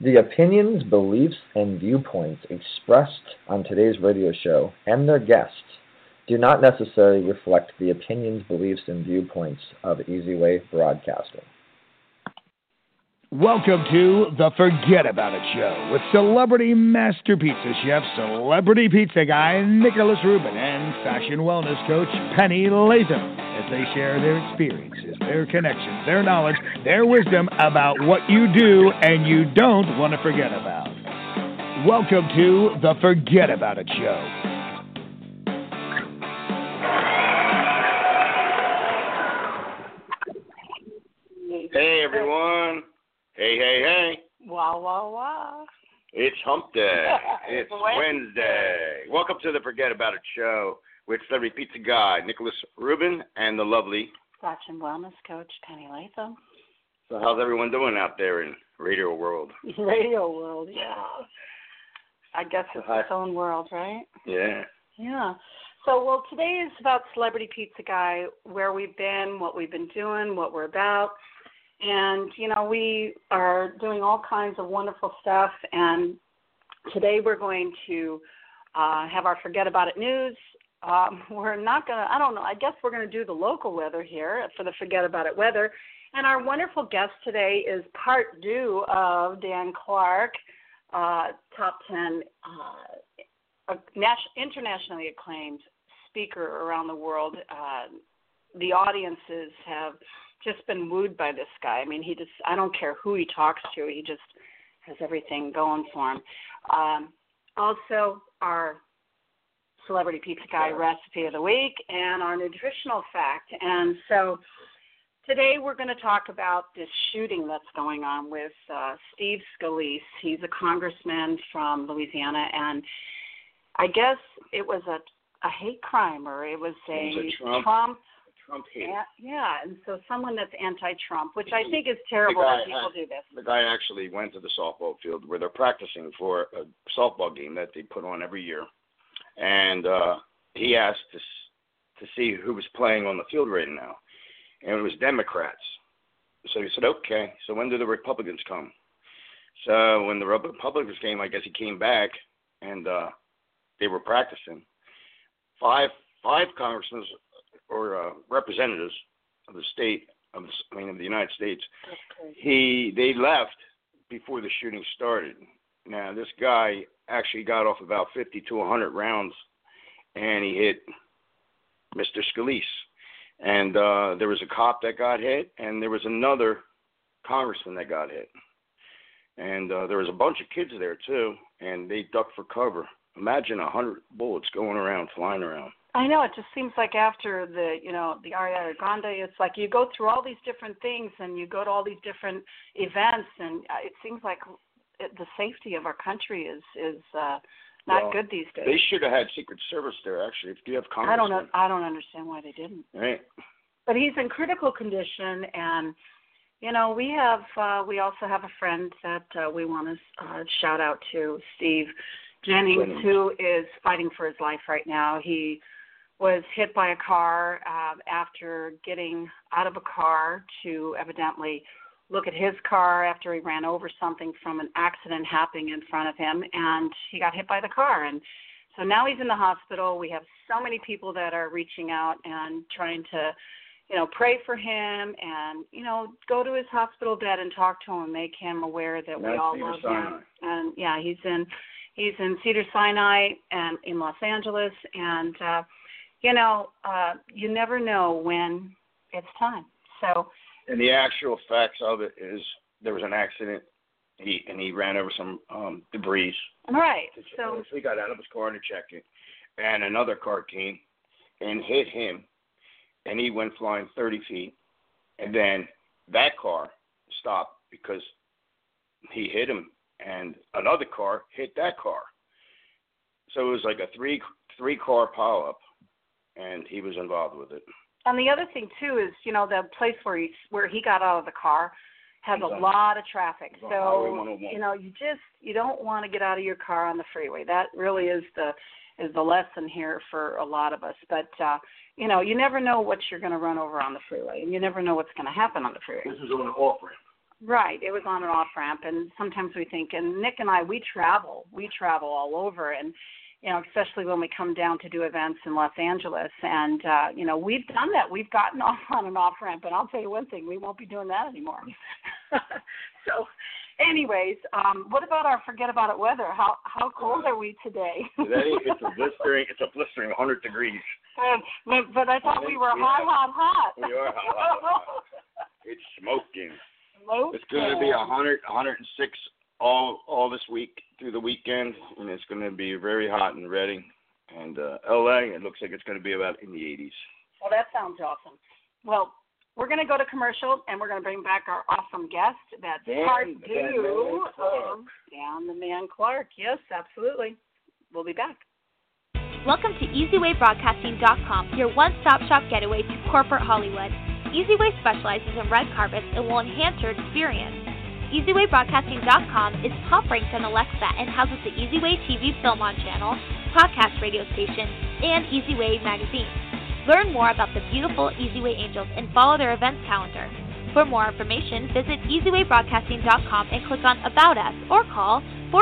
The opinions, beliefs, and viewpoints expressed on today's radio show and their guests do not necessarily reflect the opinions, beliefs, and viewpoints of Easy Way Broadcasting. Welcome to the Forget About It Show with celebrity master pizza chef, celebrity pizza guy Nicholas Rubin, and fashion wellness coach Penny Latham, as they share their experiences, their connections, their knowledge, their wisdom about what you do and you don't want to forget about. Welcome to the Forget About It Show. Hey, everyone. Hey. Wow. It's hump day. It's Wednesday. Welcome to the Forget About It Show with celebrity pizza guy Nicholas Rubin and the lovely fashion wellness coach Penny Latham. So how's everyone doing out there in radio world? Radio world, yeah. I guess it's its own world, right? Yeah. Yeah. So, today is about celebrity pizza guy, where we've been, what we've been doing, what we're about. And, we are doing all kinds of wonderful stuff. And today we're going to have our Forget About It news. We're not going to, I guess we're going to do the local weather here for the Forget About It weather. And our wonderful guest today is part two of Dan Clark, top 10 internationally acclaimed speaker around the world. The audiences have just been wooed by this guy. I mean, I don't care who he talks to, he just has everything going for him. Also, our celebrity pizza guy recipe of the week and our nutritional fact. And so today we're going to talk about this shooting that's going on with Steve Scalise. He's a congressman from Louisiana, and I guess it was a hate crime, or it was a Trump hate. Yeah, and so someone that's anti-Trump, which I think is terrible that people do this. The guy actually went to the softball field where they're practicing for a softball game that they put on every year, and he asked to see who was playing on the field right now, and it was Democrats. So he said, okay, so when do the Republicans come? So when the Republicans came, I guess he came back, and they were practicing. Five congressmen or representatives of the state of the United States. They left before the shooting started. Now this guy actually got off about 50 to 100 rounds, and he hit Mr. Scalise. And there was a cop that got hit, and there was another congressman that got hit. And there was a bunch of kids there too, and they ducked for cover. Imagine 100 bullets flying around. I know, it just seems like after the Ariana Grande, it's like you go through all these different things and you go to all these different events, and it seems like the safety of our country is not good these days. They should have had Secret Service there, actually, if you have Congress. I don't understand why they didn't. Right. But he's in critical condition, and we also have a friend that we want to shout out to, Steve Jennings, who is fighting for his life right now. He was hit by a car after getting out of a car to evidently look at his car after he ran over something from an accident happening in front of him, and he got hit by the car. And so now he's in the hospital. We have so many people that are reaching out and trying to, pray for him and, go to his hospital bed and talk to him and make him aware that we all love him. And, yeah, he's in Cedars-Sinai and in Los Angeles, and you never know when it's time. So, and the actual facts of it is there was an accident. He ran over some debris. Right. So he got out of his car to check it, and another car came and hit him, and he went flying 30 feet, and then that car stopped because he hit him, and another car hit that car. So it was like a three-car pileup, and he was involved with it. And the other thing too is, the place where he got out of the car has a lot of traffic. So you don't want to get out of your car on the freeway. That really is the lesson here for a lot of us. But you never know what you're going to run over on the freeway, and you never know what's going to happen on the freeway. This is on an off ramp. Right. It was on an off ramp, and sometimes we think, and Nick and I, we travel all over, and especially when we come down to do events in Los Angeles, and we've done that. We've gotten off on an off ramp, and I'll tell you one thing: we won't be doing that anymore. So, anyways, what about our forget about it weather? How cold are we today? Today it's a blistering 100 degrees. But I thought we were hot. We are hot. It's smoking. It's going to be 100, 106 all this week through the weekend, and it's going to be very hot in Redding. And LA, it looks like it's going to be about in the 80s. Well, that sounds awesome. Well, we're going to go to commercial, and we're going to bring back our awesome guest. That's part 2 of Dan the Man Clark. Yes, absolutely. We'll be back. Welcome to EasyWayBroadcasting.com, your one-stop shop getaway to corporate Hollywood. EasyWay specializes in red carpets and will enhance your experience. EasyWayBroadcasting.com is top-ranked on Alexa and houses the EasyWay TV Film On channel, podcast radio station, and EasyWay magazine. Learn more about the beautiful EasyWay Angels and follow their events calendar. For more information, visit EasyWayBroadcasting.com and click on About Us or call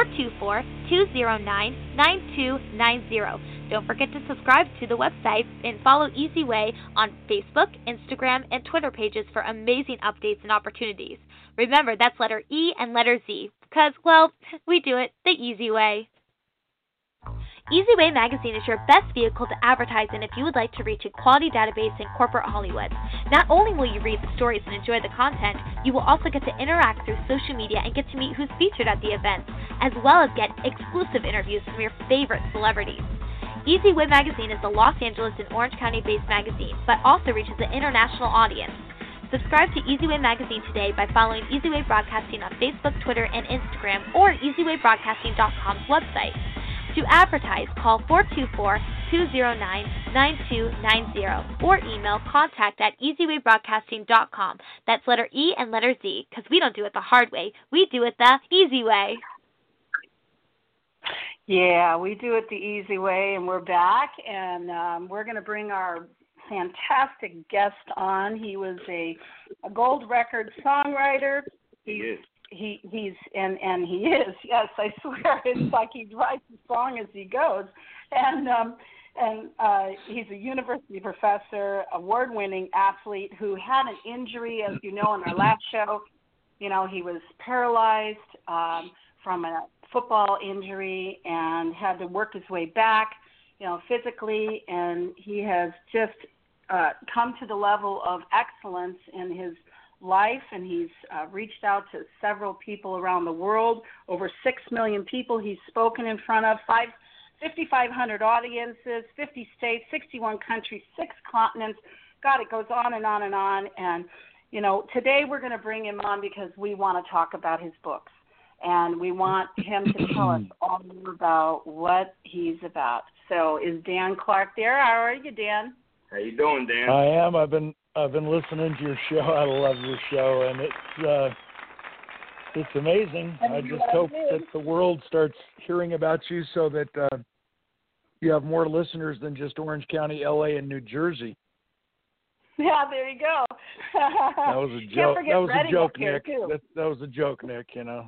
424-209-9290. Don't forget to subscribe to the website and follow EasyWay on Facebook, Instagram, and Twitter pages for amazing updates and opportunities. Remember, that's letter E and letter Z, because, well, we do it the easy way. EasyWay Magazine is your best vehicle to advertise in if you would like to reach a quality database in corporate Hollywood. Not only will you read the stories and enjoy the content, you will also get to interact through social media and get to meet who's featured at the events, as well as get exclusive interviews from your favorite celebrities. EasyWay Magazine is a Los Angeles and Orange County-based magazine, but also reaches an international audience. Subscribe to EasyWay Magazine today by following EasyWay Broadcasting on Facebook, Twitter, and Instagram, or EasyWayBroadcasting.com's website. To advertise, call 424-209-9290 or email contact@EasyWayBroadcasting.com. That's letter E and letter Z, because we don't do it the hard way. We do it the easy way. Yeah, we do it the easy way, and we're back, and we're going to bring our fantastic guest on. He was a gold record songwriter. He's yes, I swear, it's like he writes the song as he goes, and he's a university professor, award-winning athlete who had an injury, as you know, in our last show. He was paralyzed from a football injury and had to work his way back, physically, and he has just come to the level of excellence in his life, and he's reached out to several people around the world, over 6 million people he's spoken in front of, 5,500 audiences, 50 states, 61 countries, 6 continents. God, it goes on and on and on. And, today we're going to bring him on because we want to talk about his books. And we want him to tell us all about what he's about. So is Dan Clark there? How are you, Dan? How you doing, Dan? I am. I've been listening to your show. I love your show, and it's amazing. I just hope that the world starts hearing about you so that you have more listeners than just Orange County, LA, and New Jersey. Yeah, there you go. That was a joke. That was a joke, Nick. That was a joke, Nick.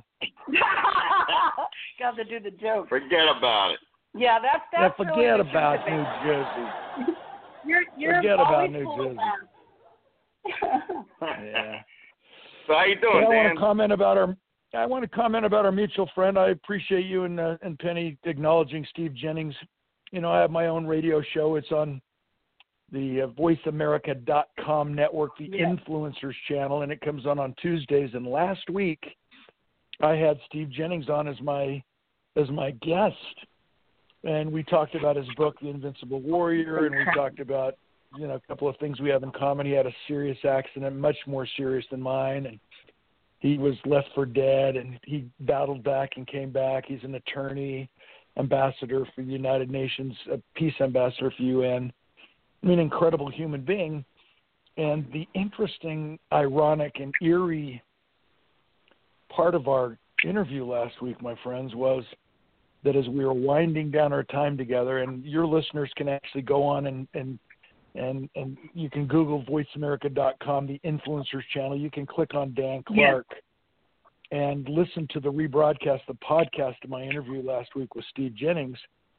Got to do the joke. Forget about it. Yeah, that's forget really about New Jersey. You're forget about New full Jersey. Yeah. So how you doing, Dan? I want to comment about our mutual friend. I appreciate you and Penny acknowledging Steve Jennings. I have my own radio show. It's on the VoiceAmerica.com network, the Influencers channel, and it comes on Tuesdays. And last week, I had Steve Jennings on as my guest, and we talked about his book, The Invincible Warrior, and we talked about a couple of things we have in common. He had a serious accident, much more serious than mine, and he was left for dead, and he battled back and came back. He's an attorney, ambassador for the United Nations, a peace ambassador for UN. An incredible human being. And the interesting, ironic, and eerie part of our interview last week, my friends, was that as we were winding down our time together, and your listeners can actually go on and you can Google VoiceAmerica.com, the Influencers channel. You can click on Dan Clark, and listened to the rebroadcast, the podcast of my interview last week with Steve Jennings.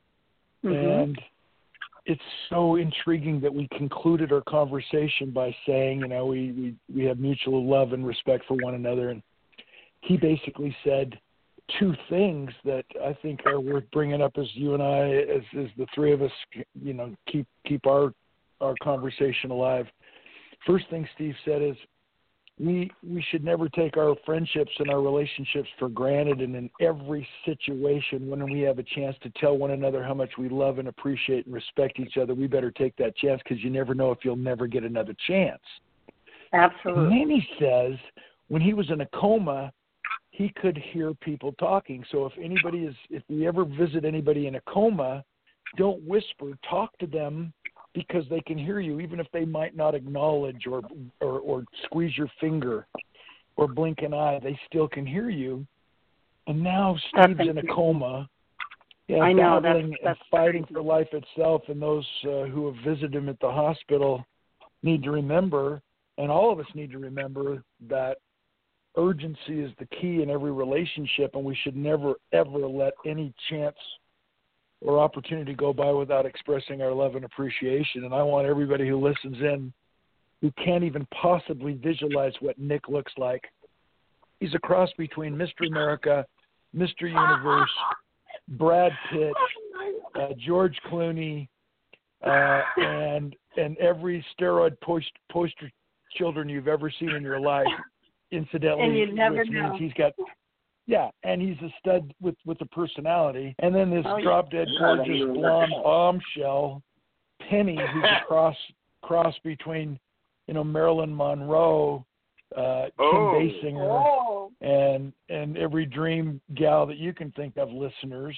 And it's so intriguing that we concluded our conversation by saying, you know, we have mutual love and respect for one another. And he basically said two things that I think are worth bringing up as you and I, as the three of us, you know, keep our conversation alive. First thing Steve said is we should never take our friendships and our relationships for granted, and in every situation when we have a chance to tell one another how much we love and appreciate and respect each other, we better take that chance, because you never know if you'll never get another chance. Absolutely. And then he says when he was in a coma, he could hear people talking. So if we ever visit anybody in a coma, don't whisper, talk to them, because they can hear you, even if they might not acknowledge or squeeze your finger or blink an eye, they still can hear you. And now Steve's in a coma, I know, battling that's and fighting for life itself, and those who have visited him at the hospital need to remember, and all of us need to remember, that urgency is the key in every relationship, and we should never, ever let any chance or opportunity go by without expressing our love and appreciation. And I want everybody who listens in, who can't even possibly visualize what Nick looks like. He's a cross between Mr. America, Mr. Universe, Brad Pitt, George Clooney, and every steroid poster children you've ever seen in your life. Incidentally, and you never which know. means he's got. Yeah, and he's a stud with a personality. And then this drop-dead gorgeous blonde bombshell, Penny, who's a cross between, you know, Marilyn Monroe, Kim Basinger, and every dream gal that you can think of, listeners.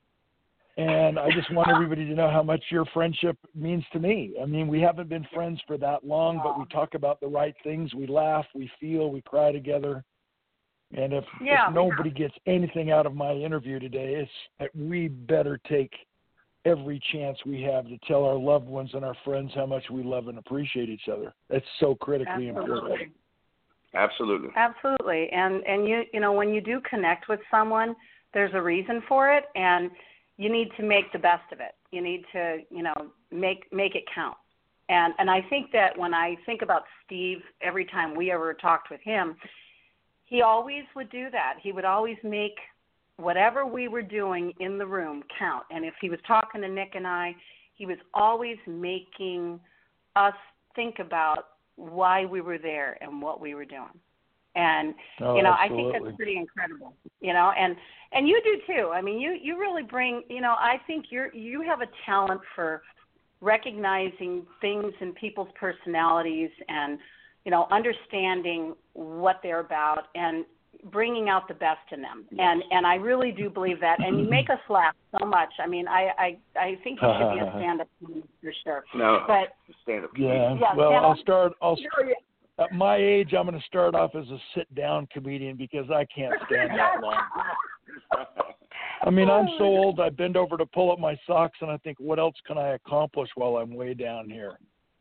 And I just want everybody to know how much your friendship means to me. I mean, we haven't been friends for that long, but we talk about the right things. We laugh, we feel, we cry together. And if nobody gets anything out of my interview today, it's that we better take every chance we have to tell our loved ones and our friends how much we love and appreciate each other. That's so critically important. Absolutely. Absolutely. And you know, when you do connect with someone, there's a reason for it, and you need to make the best of it. You need to, you know, make it count. And I think that when I think about Steve, every time we ever talked with him, he always would do that. He would always make whatever we were doing in the room count. And if he was talking to Nick and I, he was always making us think about why we were there and what we were doing. And, you know, absolutely. I think that's pretty incredible, you know, and you do too. I mean, you really bring, you know, I think you have a talent for recognizing things in people's personalities and, you know, understanding what they're about and bringing out the best in them. And I really do believe that. And you make us laugh so much. I mean, I think you should be a stand-up comedian for sure. No, but stand-up comedian. Yeah, well, at my age, I'm going to start off as a sit-down comedian, because I can't stand that long. I mean, I'm so old, I bend over to pull up my socks, and I think, what else can I accomplish while I'm way down here?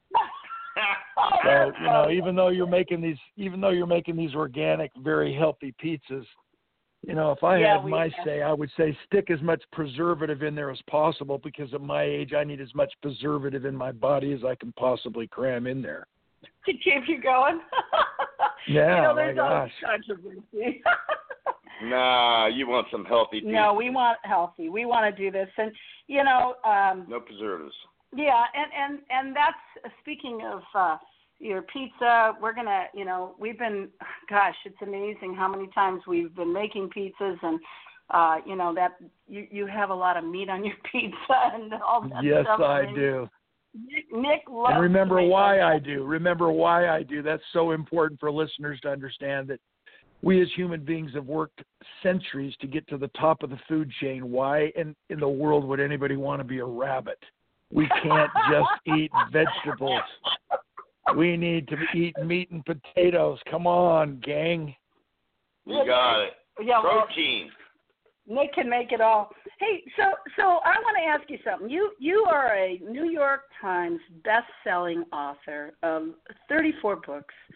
So, you know, even though you're making these organic, very healthy pizzas, you know, if I had my say, I would say stick as much preservative in there as possible, because at my age, I need as much preservative in my body as I can possibly cram in there. To keep you going. Yeah, you know, there's my gosh. controversy. Nah, you want some healthy pizza. No, we want healthy. We want to do this. And, you know. No preservatives. Yeah, and that's, speaking of your pizza, we're going to, you know, we've been, gosh, it's amazing how many times we've been making pizzas, and, you know, that you have a lot of meat on your pizza and all that yes, stuff. Yes, I do. Nick loves and remember why I do. Remember why I do. That's so important for listeners to understand, that we as human beings have worked centuries to get to the top of the food chain. Why in the world would anybody want to be a rabbit? We can't just eat vegetables. We need to eat meat and potatoes. Come on, gang. You got it. Yeah, protein. Nick can make it all. Hey, so I want to ask you something. You are a New York Times best-selling author of 34 books.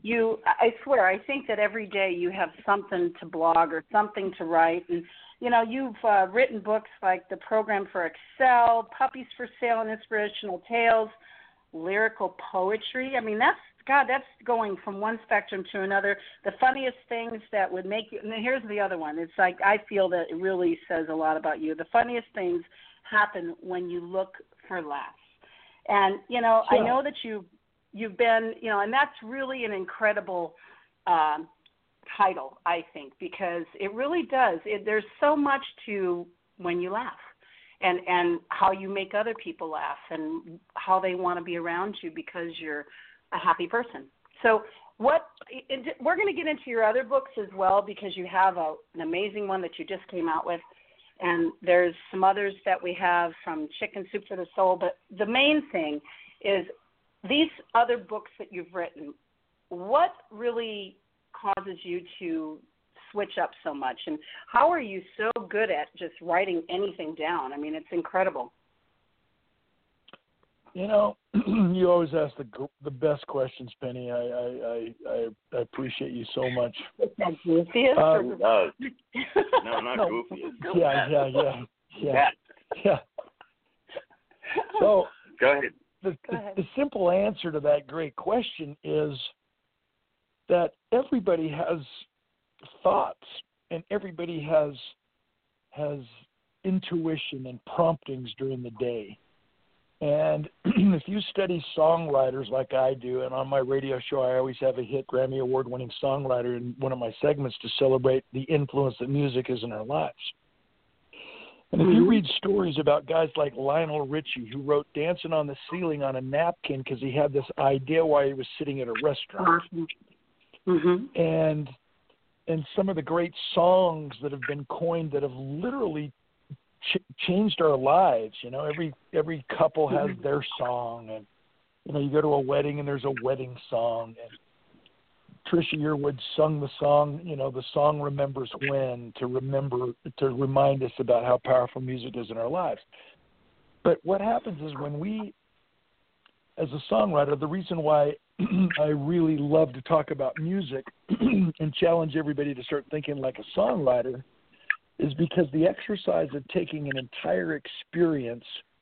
I swear, I think that every day you have something to blog or something to write. And, you know, you've written books like The Program for Excel, Puppies for Sale and Inspirational Tales, lyrical poetry. I mean, that's going from one spectrum to another. The funniest things that would make you, and here's the other one. It's like, I feel that it really says a lot about you. The funniest things happen when you look for laughs. And, you know, sure. I know that you've been, you know, and that's really an incredible title, I think, because it really does. There's so much to when you laugh. And how you make other people laugh and how they want to be around you because you're a happy person. So we're going to get into your other books as well, because you have an amazing one that you just came out with. And there's some others that we have from Chicken Soup for the Soul. But the main thing is these other books that you've written, what really causes you to switch up so much, and how are you so good at just writing anything down? I mean, it's incredible. You know, you always ask the best questions, Penny. I appreciate you so much. Thank you. No, not goofy. Yeah. So go ahead. The simple answer to that great question is that everybody has thoughts, and everybody has intuition and promptings during the day. And if you study songwriters like I do, and on my radio show I always have a hit Grammy Award-winning songwriter in one of my segments to celebrate the influence that music is in our lives. And if you read stories about guys like Lionel Richie, who wrote Dancing on the Ceiling on a napkin because he had this idea while he was sitting at a restaurant. And some of the great songs that have been coined that have literally changed our lives. You know, every couple has their song, and you know, you go to a wedding and there's a wedding song. And Trisha Yearwood sung the song, you know, the song "Remembers When" to remind us about how powerful music is in our lives. But what happens is when we, as a songwriter, the reason why I really love to talk about music and challenge everybody to start thinking like a songwriter is because the exercise of taking an entire experience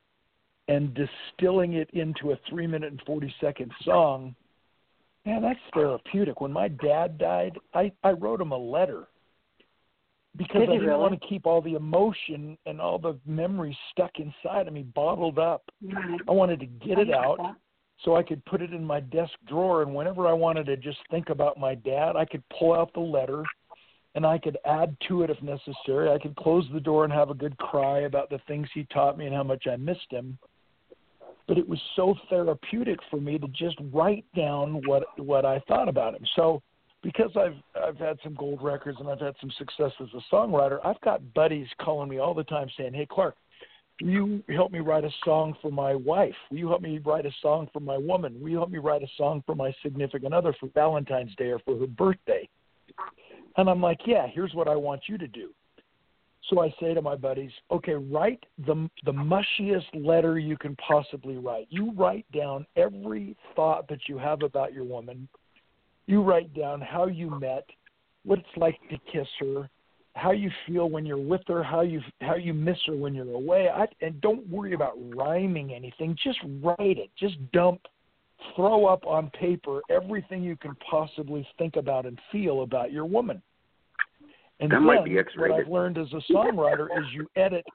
and distilling it into a 3-minute and 40-second song, man, that's therapeutic. When my dad died, I wrote him a letter because I didn't want to keep all the emotion and all the memories stuck inside of me, bottled up. I wanted to get it out so I could put it in my desk drawer, and whenever I wanted to just think about my dad, I could pull out the letter and I could add to it if necessary. I could close the door and have a good cry about the things he taught me and how much I missed him. But it was so therapeutic for me to just write down what I thought about him. So because I've had some gold records and I've had some success as a songwriter, I've got buddies calling me all the time saying, "Hey, Clark, will you help me write a song for my wife? Will you help me write a song for my woman? Will you help me write a song for my significant other for Valentine's Day or for her birthday?" And I'm like, "Yeah, here's what I want you to do." So I say to my buddies, "Okay, write the mushiest letter you can possibly write. You write down every thought that you have about your woman. You write down how you met, what it's like to kiss her, how you feel when you're with her, how you miss her when you're away. And don't worry about rhyming anything. Just write it. Just throw up on paper everything you can possibly think about and feel about your woman." And that then might be X-rated. What I've learned as a songwriter is you edit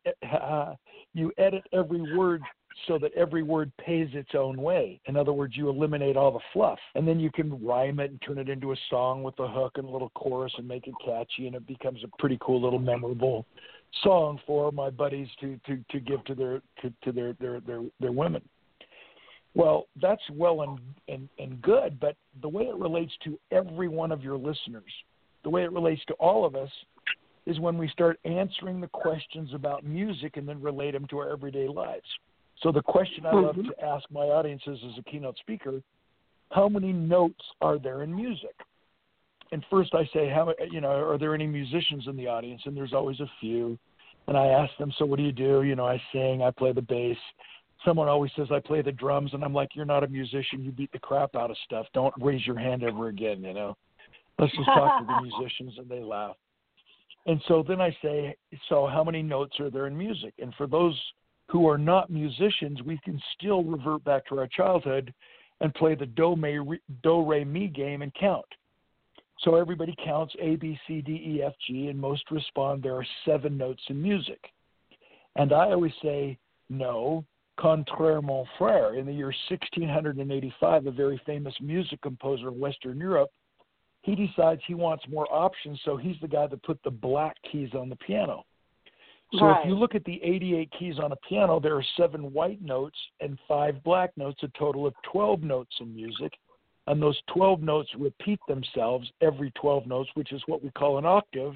every word so that every word pays its own way. In other words, you eliminate all the fluff, and then you can rhyme it and turn it into a song with a hook and a little chorus and make it catchy, and it becomes a pretty cool little memorable song for my buddies to give to their women. Well, that's well and good, but the way it relates to every one of your listeners, the way it relates to all of us, is when we start answering the questions about music and then relate them to our everyday lives. So the question I love to ask my audiences as a keynote speaker, how many notes are there in music? And first I say, are there any musicians in the audience? And there's always a few. And I ask them, so what do you do? I sing, I play the bass. someone always says I play the drums, and I'm like, you're not a musician. You beat the crap out of stuff. Don't raise your hand ever again, you know. Let's just talk to the musicians, and they laugh. And so then I say, so how many notes are there in music? And for those who are not musicians, we can still revert back to our childhood and play the do, re, mi game and count. So everybody counts A, B, C, D, E, F, G, and most respond there are 7 notes in music. And I always say, no, contraire mon frère. In the year 1685, a very famous music composer in Western Europe, he decides he wants more options, so he's the guy that put the black keys on the piano. So right. If you look at the 88 keys on a piano, there are 7 white notes and 5 black notes, a total of 12 notes in music. And those 12 notes repeat themselves every 12 notes, which is what we call an octave.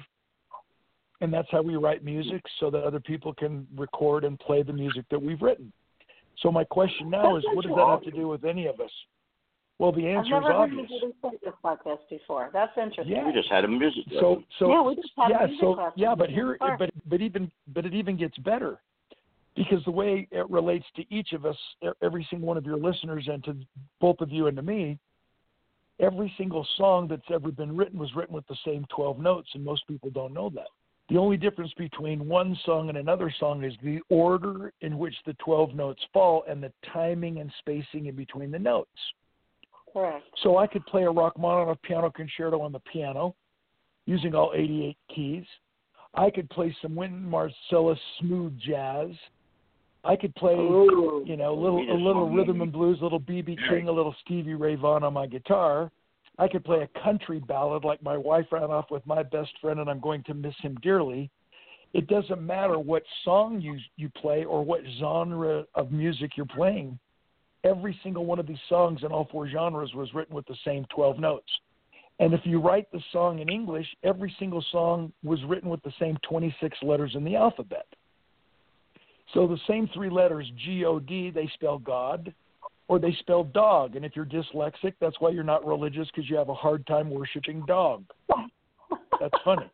And that's how we write music so that other people can record and play the music that we've written. So my question now is, what does that have to do with any of us? Well, the answer is obvious. I've never heard anybody say this like this before. That's interesting. Yeah. We just had a music lesson. We just had a music lesson. But it even gets better, because the way it relates to each of us, every single one of your listeners, and to both of you and to me, every single song that's ever been written was written with the same 12 notes, and most people don't know that. The only difference between one song and another song is the order in which the 12 notes fall and the timing and spacing in between the notes. Correct. So I could play a Rachmaninoff piano concerto on the piano using all 88 keys. I could play some Wynton Marsalis smooth jazz. I could play, a little rhythm and blues, a little B.B. King, a little Stevie Ray Vaughan on my guitar. I could play a country ballad like My Wife Ran Off with My Best Friend and I'm Going to Miss Him Dearly. It doesn't matter what song you play or what genre of music you're playing. Every single one of these songs in all 4 genres was written with the same 12 notes. And if you write the song in English, every single song was written with the same 26 letters in the alphabet. So the same 3 letters, G-O-D, they spell God, or they spell dog. And if you're dyslexic, that's why you're not religious, because you have a hard time worshiping dog. That's funny.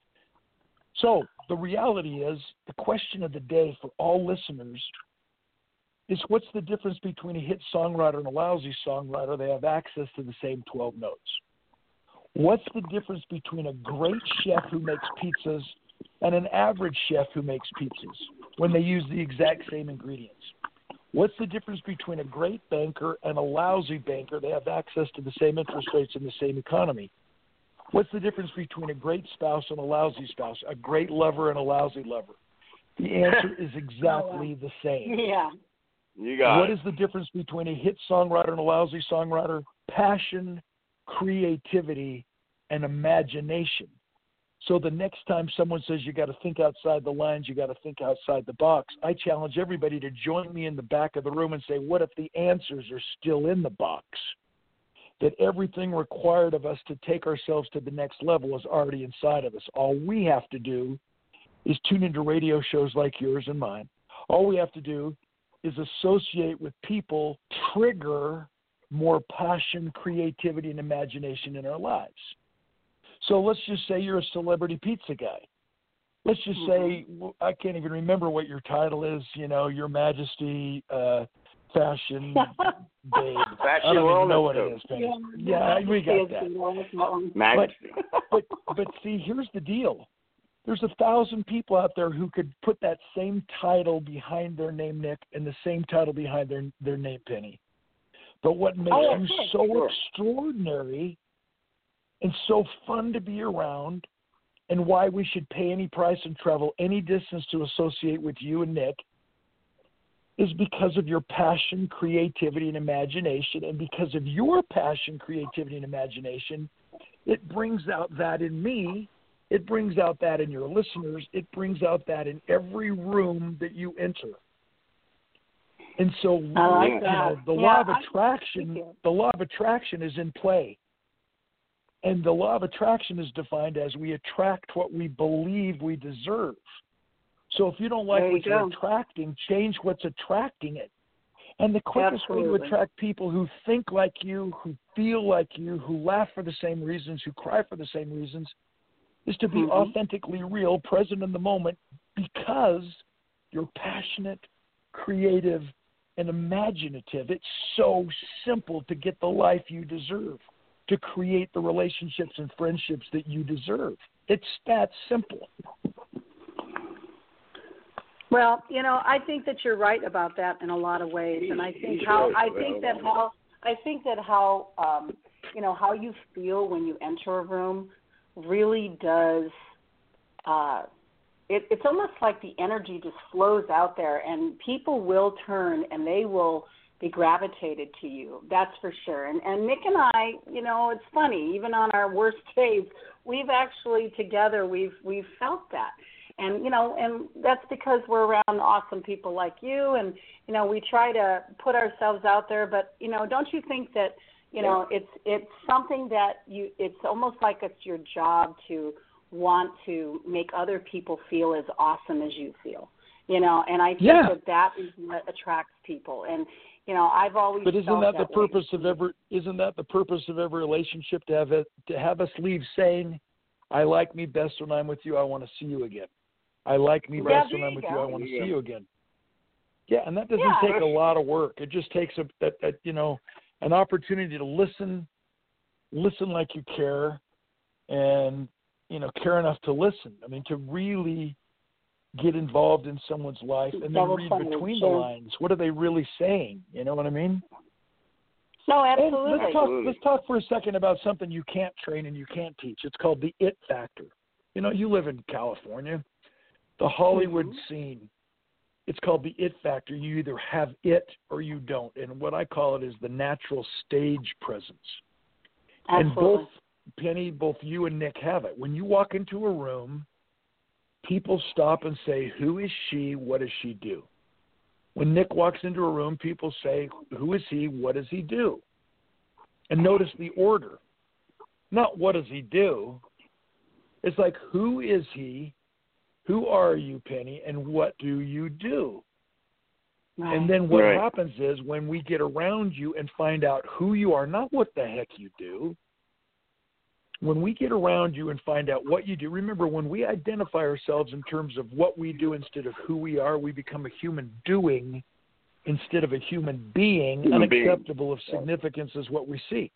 So the reality is, the question of the day for all listeners is, what's the difference between a hit songwriter and a lousy songwriter? They have access to the same 12 notes. What's the difference between a great chef who makes pizzas and an average chef who makes pizzas when they use the exact same ingredients? What's the difference between a great banker and a lousy banker? They have access to the same interest rates in the same economy. What's the difference between a great spouse and a lousy spouse, a great lover and a lousy lover? The answer is exactly the same. Yeah. You got What is the difference between a hit songwriter and a lousy songwriter? Passion, creativity, and imagination. So the next time someone says you got to think outside the lines, you got to think outside the box, I challenge everybody to join me in the back of the room and say, what if the answers are still in the box? That everything required of us to take ourselves to the next level is already inside of us. All we have to do is tune into radio shows like yours and mine. All we have to do is associate with people, trigger more passion, creativity, and imagination in our lives. So let's just say you're a celebrity pizza guy. Let's just say, I can't even remember what your title is, Your Majesty, fashion babe. I don't even know what it is, babe. Yeah, we got that. But see, here's the deal. There's 1,000 people out there who could put that same title behind their name, Nick, and the same title behind their name, Penny. But what makes you so extraordinary and so fun to be around, and why we should pay any price and travel any distance to associate with you and Nick, is because of your passion, creativity, and imagination. And because of your passion, creativity, and imagination, it brings out that in me. It brings out that in your listeners. It brings out that in every room that you enter. And so, the law of attraction is in play. And the law of attraction is defined as we attract what we believe we deserve. So if you don't like what you're attracting, change what's attracting it. And the quickest way to attract people who think like you, who feel like you, who laugh for the same reasons, who cry for the same reasons, is to be authentically real, present in the moment, because you're passionate, creative, and imaginative. It's so simple to get the life you deserve, to create the relationships and friendships that you deserve. It's that simple. Well, I think that you're right about that in a lot of ways, and I think how you feel when you enter a room really does. It's almost like the energy just flows out there, and people will turn and they will be gravitated to you. That's for sure. And Nick and I, it's funny. Even on our worst days, we've actually together we've felt that. And and that's because we're around awesome people like you, and we try to put ourselves out there. But don't you think that it's something that it's almost like it's your job to want to make other people feel as awesome as you feel, and I think that is what attracts people. And I've always. But isn't that the purpose way. of every relationship, to have us leave saying, "I like me best when I'm with you. I want to see you again. I like me best when I'm with you. I want to see you again." Yeah, and that doesn't take a lot of work. It just takes an opportunity to listen like you care, and care enough to listen. I mean, to really get involved in someone's life and then read between the lines. What are they really saying? You know what I mean? No, absolutely. And let's talk for a second about something you can't train and you can't teach. It's called the it factor. You live in California. The Hollywood scene, it's called the it factor. You either have it or you don't. And what I call it is the natural stage presence. Absolutely. And both you and Nick have it. When you walk into a room, people stop and say, "Who is she? What does she do?" When Nick walks into a room, people say, "Who is he? What does he do?" And notice the order. Not what does he do. It's like, who is he? Who are you, Penny? And what do you do? Right. And then what happens is when we get around you and find out who you are, not what the heck you do, when we get around you and find out what you do, remember, when we identify ourselves in terms of what we do instead of who we are, we become a human doing instead of a human being. Unacceptable of significance is what we seek.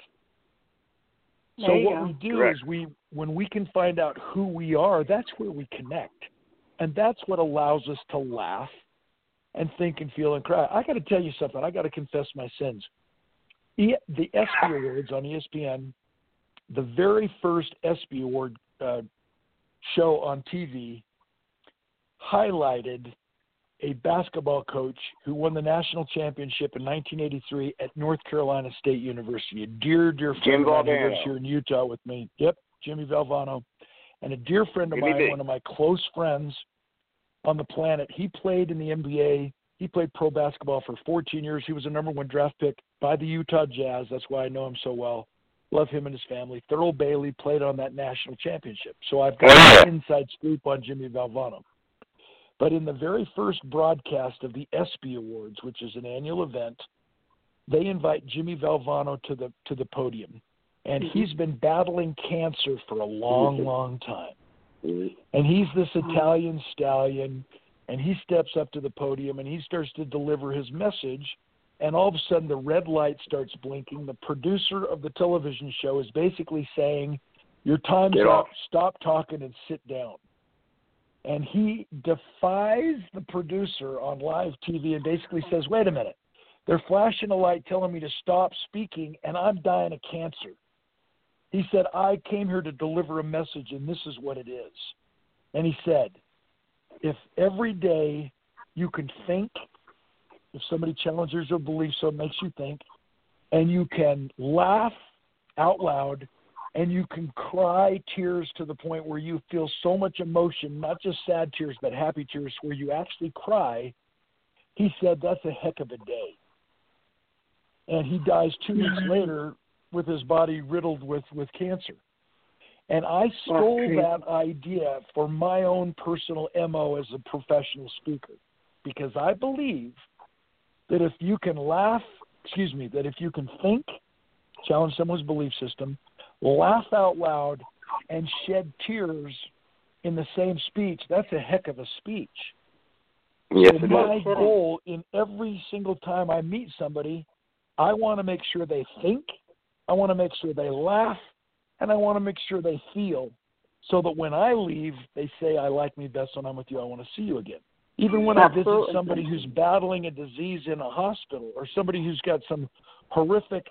So what we do is when we can find out who we are, that's where we connect. And that's what allows us to laugh and think and feel and cry. I got to tell you something. I got to confess my sins. The ESPY Awards on ESPN, the very first ESPY Award show on TV, highlighted a basketball coach who won the national championship in 1983 at North Carolina State University. A dear friend of mine who lives here in Utah with me. Yep, Jimmy Valvano. And a dear friend of mine, one of my close friends on the planet. He played in the NBA. He played pro basketball for 14 years. He was a number 1 draft pick by the Utah Jazz. That's why I know him so well. Love him and his family. Thurl Bailey played on that national championship. So I've got an inside scoop on Jimmy Valvano. But in the very first broadcast of the ESPY Awards, which is an annual event, they invite Jimmy Valvano to the podium. And he's been battling cancer for a long time. And he's this Italian stallion, and he steps up to the podium, and he starts to deliver his message, and all of a sudden the red light starts blinking. The producer of the television show is basically saying, "Your time's up, stop talking and sit down." And he defies the producer on live TV and basically says, "Wait a minute, they're flashing a light telling me to stop speaking, and I'm dying of cancer." He said, "I came here to deliver a message, and this is what it is." And he said, if every day you can think, if somebody challenges your beliefs, so it makes you think, and you can laugh out loud, and you can cry tears to the point where you feel so much emotion, not just sad tears, but happy tears, where you actually cry, he said, that's a heck of a day. And he dies 2 weeks later with his body riddled with cancer. And I stole that idea for my own personal MO as a professional speaker, because I believe that if you can that if you can think, challenge someone's belief system, laugh out loud, and shed tears in the same speech, that's a heck of a speech. Yes, So it my is. goal in every single time I meet somebody, I want to make sure they think, I want to make sure they laugh, and I want to make sure they feel, so that when I leave, they say, I like me best when I'm with you, I want to see you again. Even when I visit somebody who's battling a disease in a hospital, or somebody who's got some horrific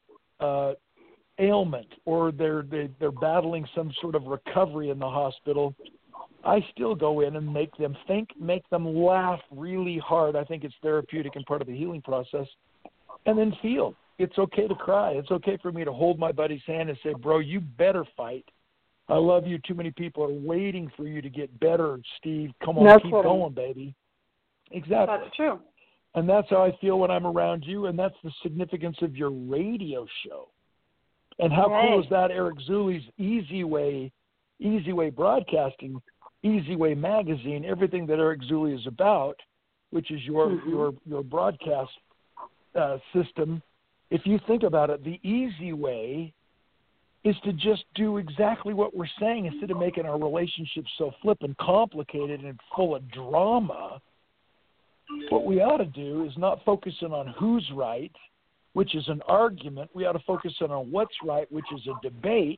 ailment, or they're battling some sort of recovery in the hospital, I still go in and make them think, make them laugh really hard. I think it's therapeutic and part of the healing process. And then feel. It's okay to cry. It's okay for me to hold my buddy's hand and say, bro, you better fight. I love you. Too many people are waiting for you to get better, Steve. Come on, keep going, baby. Exactly. That's true. And that's how I feel when I'm around you, and that's the significance of your radio show. And how cool is that, Eric Zuli's Easy Way Broadcasting, Easy Way Magazine, everything that Eric Zuli is about, which is your broadcast system. If you think about it, the easy way is to just do exactly what we're saying instead of making our relationships so flippant, complicated, and full of drama. What we ought to do is not focusing on who's right, which is an argument. We ought to focus on what's right, which is a debate.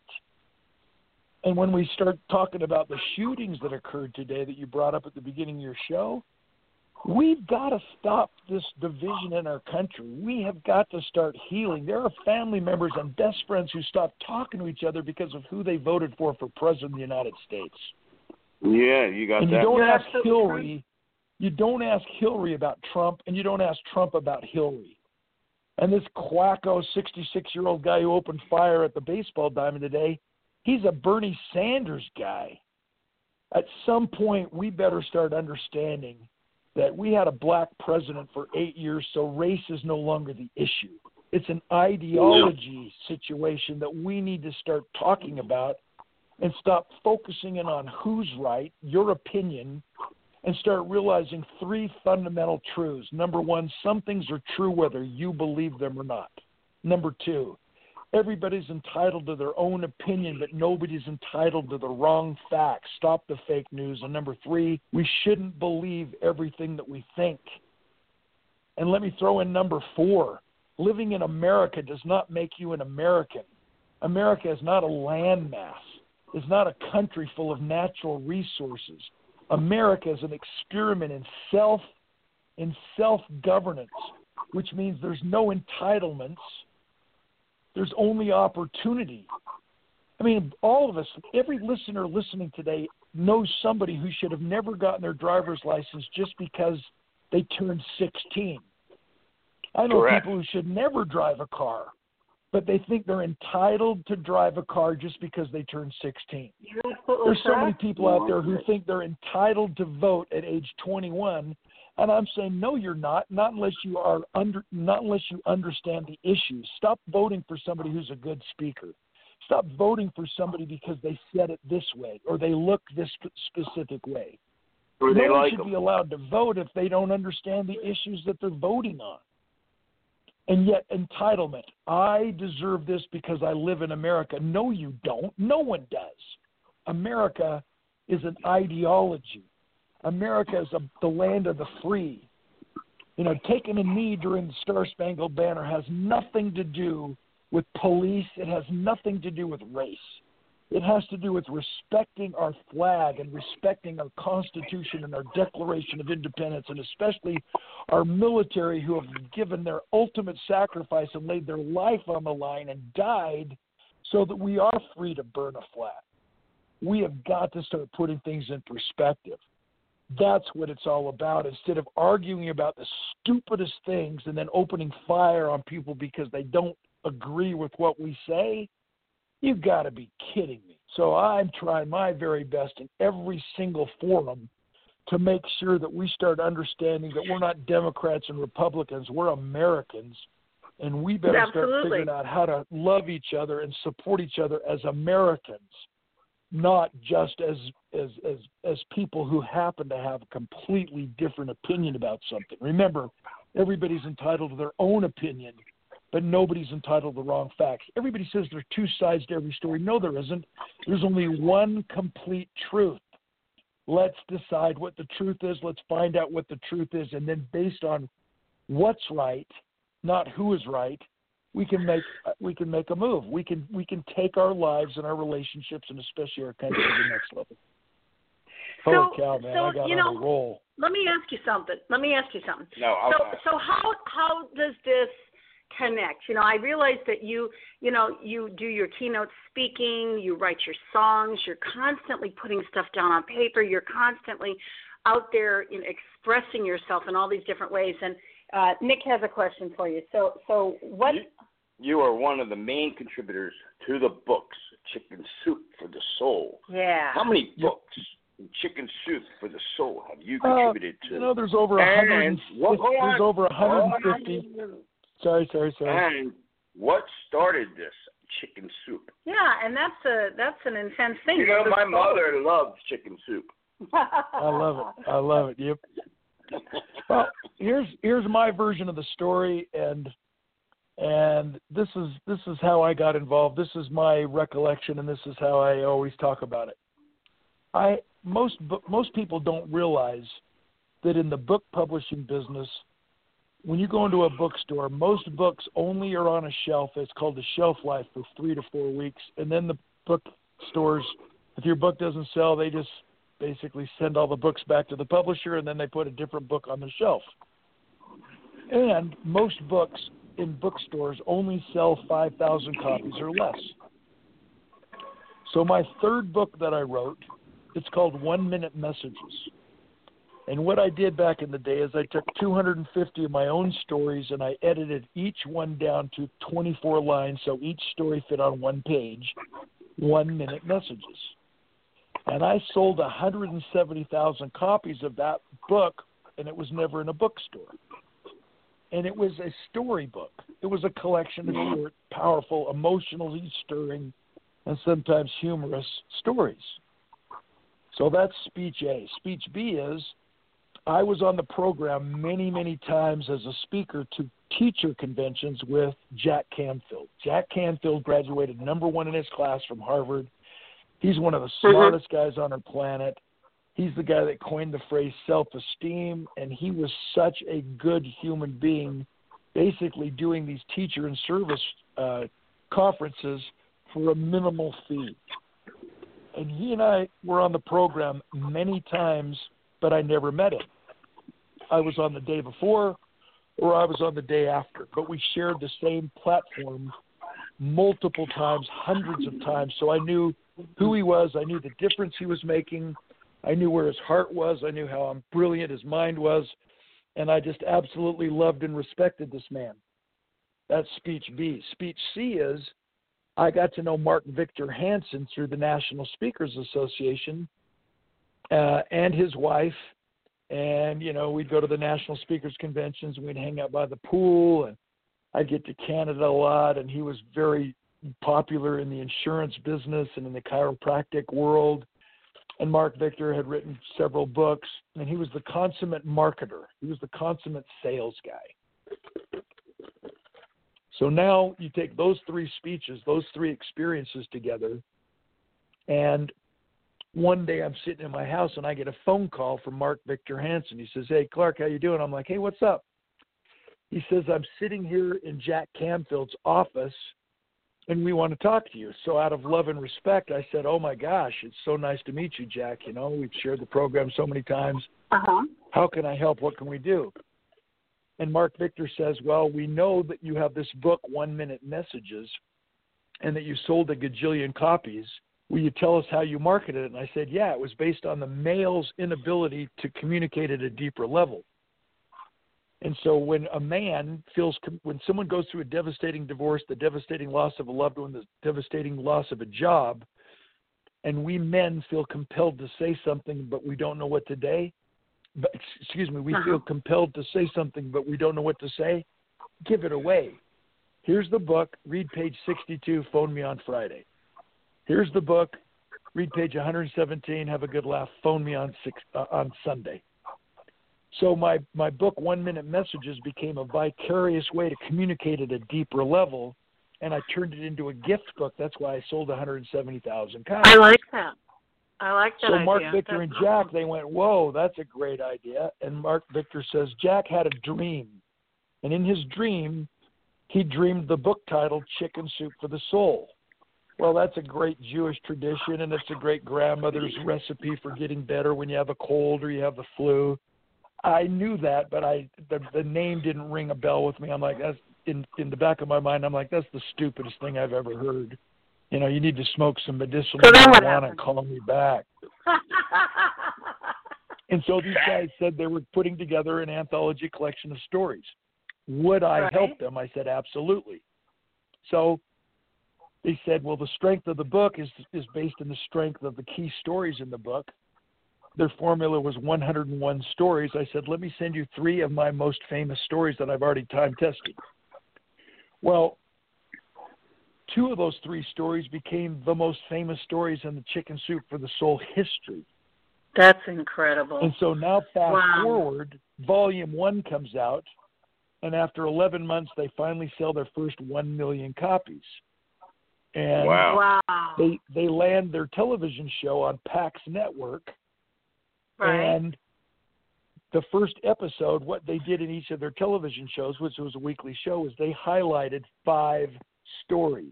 And when we start talking about the shootings that occurred today that you brought up at the beginning of your show, we've got to stop this division in our country. We have got to start healing. There are family members and best friends who stop talking to each other because of who they voted for President of the United States. Yeah, you got and that. You don't ask Hillary. You don't ask Hillary about Trump, and you don't ask Trump about Hillary. And this quacko 66-year-old guy who opened fire at the baseball diamond today, he's a Bernie Sanders guy. At some point, we better start understanding that we had a black president for 8 years, so race is no longer the issue. It's an ideology situation that we need to start talking about and stop focusing in on who's right, your opinion, and start realizing three fundamental truths. Number one, some things are true whether you believe them or not. Number two, everybody's entitled to their own opinion, but nobody's entitled to the wrong facts. Stop the fake news. And number three, we shouldn't believe everything that we think. And let me throw in number four. Living in America does not make you an American. America is not a landmass. It's not a country full of natural resources. America is an experiment in self-governance, which means there's no entitlements. There's only opportunity. I mean, all of us, every listener listening today knows somebody who should have never gotten their driver's license just because they turned 16. I know people who should never drive a car, but they think they're entitled to drive a car just because they turned 16. There's so many people out there who think they're entitled to vote at age 21. And I'm saying, no, you're not. Not unless you understand the issues. Stop voting for somebody who's a good speaker. Stop voting for somebody because they said it this way or they look this specific way. No one should be allowed to vote if they don't understand the issues that they're voting on. And yet, entitlement. I deserve this because I live in America. No, you don't. No one does. America is an ideology. America is the land of the free. You know, taking a knee during the Star-Spangled Banner has nothing to do with police. It has nothing to do with race. It has to do with respecting our flag and respecting our Constitution and our Declaration of Independence, and especially our military who have given their ultimate sacrifice and laid their life on the line and died so that we are free to burn a flag. We have got to start putting things in perspective. That's what it's all about. Instead of arguing about the stupidest things and then opening fire on people because they don't agree with what we say, you've got to be kidding me. So I'm trying my very best in every single forum to make sure that we start understanding that we're not Democrats and Republicans, we're Americans, and we better start figuring out how to love each other and support each other as Americans, not just as people who happen to have a completely different opinion about something. Remember, everybody's entitled to their own opinion, but nobody's entitled to the wrong facts. Everybody says there are two sides to every story. No, there isn't. There's only one complete truth. let's decide what the truth is. Let's find out what the truth is. And then based on what's right, not who is right, we can make a move. We can take our lives and our relationships and especially our country to the next level. Holy cow, man! I got on a roll. Let me ask you something. No, so how does this connect? I realize that you do your keynote speaking, you write your songs, you're constantly putting stuff down on paper, you're constantly out there expressing yourself in all these different ways. And Nick has a question for you. So what? You are one of the main contributors to the books, Chicken Soup for the Soul. Yeah. How many books, Chicken Soup for the Soul, have you contributed to? There's over 150. There's over 150. Sorry. And what started this chicken soup? Yeah, and that's an intense thing. My mother loves chicken soup. I love it. Yep. Well, here's my version of the story, and this is how I got involved. This is my recollection, and this is how I always talk about it. Most people don't realize that in the book publishing business, when you go into a bookstore, most books only are on a shelf. It's called a shelf life for 3 to 4 weeks. And then the bookstores, if your book doesn't sell, they just basically send all the books back to the publisher, and then they put a different book on the shelf. And most books in bookstores only sell 5,000 copies or less. So my third book that I wrote, it's called 1 Minute Messages. And what I did back in the day is I took 250 of my own stories and I edited each one down to 24 lines so each story fit on one page, 1 minute messages. And I sold 170,000 copies of that book, and it was never in a bookstore. And it was a storybook. It was a collection of short, powerful, emotionally stirring, and sometimes humorous stories. So that's speech A. Speech B is I was on the program many, many times as a speaker to teacher conventions with Jack Canfield. Jack Canfield graduated #1 in his class from Harvard. He's one of the smartest guys on our planet. He's the guy that coined the phrase self-esteem, and he was such a good human being, basically doing these teacher and service conferences for a minimal fee. And he and I were on the program many times, but I never met him. I was on the day before or I was on the day after, but we shared the same platform multiple times, hundreds of times. So I knew who he was. I knew the difference he was making. I knew where his heart was. I knew how brilliant his mind was. And I just absolutely loved and respected this man. That's speech B. Speech C is I got to know Mark Victor Hansen through the National Speakers Association and his wife. And, we'd go to the National Speakers Conventions, and we'd hang out by the pool, and I'd get to Canada a lot, and he was very popular in the insurance business and in the chiropractic world. And Mark Victor had written several books, and he was the consummate marketer. He was the consummate sales guy. So now you take those three speeches, those three experiences together, and one day I'm sitting in my house and I get a phone call from Mark Victor Hansen. He says, "Hey, Clark, how you doing?" I'm like, "Hey, what's up?" He says, "I'm sitting here in Jack Canfield's office and we want to talk to you." So out of love and respect, I said, "Oh my gosh, it's so nice to meet you, Jack. We've shared the program so many times. How can I help? What can we do?" And Mark Victor says, "Well, we know that you have this book, 1 Minute Messages, and that you sold a gajillion copies. Will you tell us how you marketed it?" And I said, "Yeah, it was based on the male's inability to communicate at a deeper level." And so when when someone goes through a devastating divorce, the devastating loss of a loved one, the devastating loss of a job, and we men feel compelled to say something, but we don't know what to say, we feel compelled to say something, but we don't know what to say, give it away. Here's the book, read page 62, phone me on Friday. Here's the book, read page 117, have a good laugh, phone me on Sunday. So my book, 1 Minute Messages, became a vicarious way to communicate at a deeper level, and I turned it into a gift book. That's why I sold 170,000 copies. I like that. I like that So idea. Mark Victor That's and Jack, they went, whoa, that's a great idea. And Mark Victor says Jack had a dream. And in his dream, he dreamed the book titled Chicken Soup for the Soul. Well, that's a great Jewish tradition, and it's a great grandmother's recipe for getting better when you have a cold or you have the flu. I knew that, but the name didn't ring a bell with me. I'm like, that's in the back of my mind. I'm like, that's the stupidest thing I've ever heard. You know, you need to smoke some medicinal marijuana and call me back. And so these guys said they were putting together an anthology collection of stories. Would I help them? I said, absolutely. So they said, well, the strength of the book is based on the strength of the key stories in the book. Their formula was 101 stories. I said, let me send you 3 of my most famous stories that I've already time tested. Well, 2 of those 3 stories became the most famous stories in the Chicken Soup for the Soul history. That's incredible. And so now fast forward, volume 1 comes out, and after 11 months, they finally sell their first 1 million copies. And they land their television show on PAX Network. And the first episode, what they did in each of their television shows, which was a weekly show, is they highlighted 5 stories.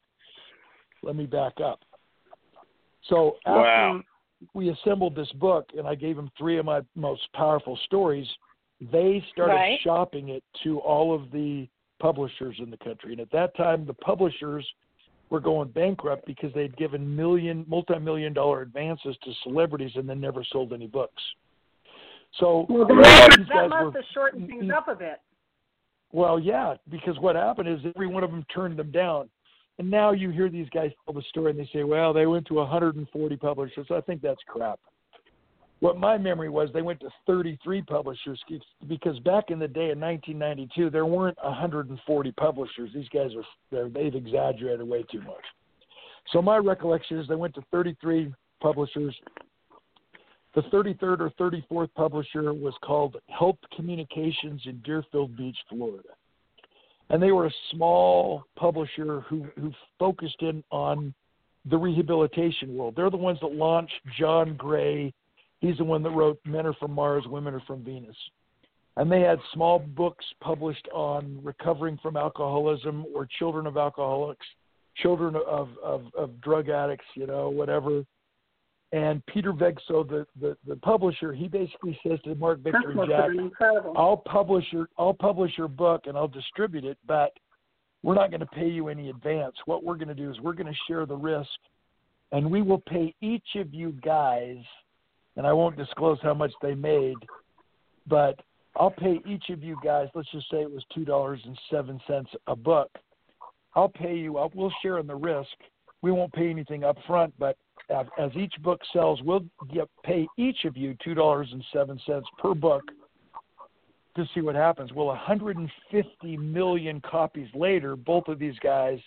Let me back up. So after we assembled this book and I gave them 3 of my most powerful stories, they started shopping it to all of the publishers in the country. And at that time, the publishers were going bankrupt because they'd given multi-million-dollar advances to celebrities and then never sold any books. So that must have shortened things up a bit. Well, yeah, because what happened is every one of them turned them down. And now you hear these guys tell the story and they say, well, they went to 140 publishers. I think that's crap. What my memory was, they went to 33 publishers because back in the day in 1992, there weren't 140 publishers. These guys they've exaggerated way too much. So my recollection is they went to 33 publishers. The 33rd or 34th publisher was called Help Communications in Deerfield Beach, Florida. And they were a small publisher who focused in on the rehabilitation world. They're the ones that launched John Gray. He's the one that wrote Men Are From Mars, Women Are From Venus. And they had small books published on recovering from alcoholism or children of alcoholics, children of drug addicts, whatever. And Peter Vegso, the publisher, he basically says to Mark Victor and Jack, I'll publish your book and I'll distribute it, but we're not going to pay you any advance. What we're going to do is we're going to share the risk, and we will pay each of you guys, and I won't disclose how much they made, but I'll pay each of you guys, let's just say it was $2.07 a book. I'll pay you, we'll share in the risk. We won't pay anything up front, but as each book sells, we'll pay each of you $2.07 per book to see what happens. Well, 150 million copies later, both of these guys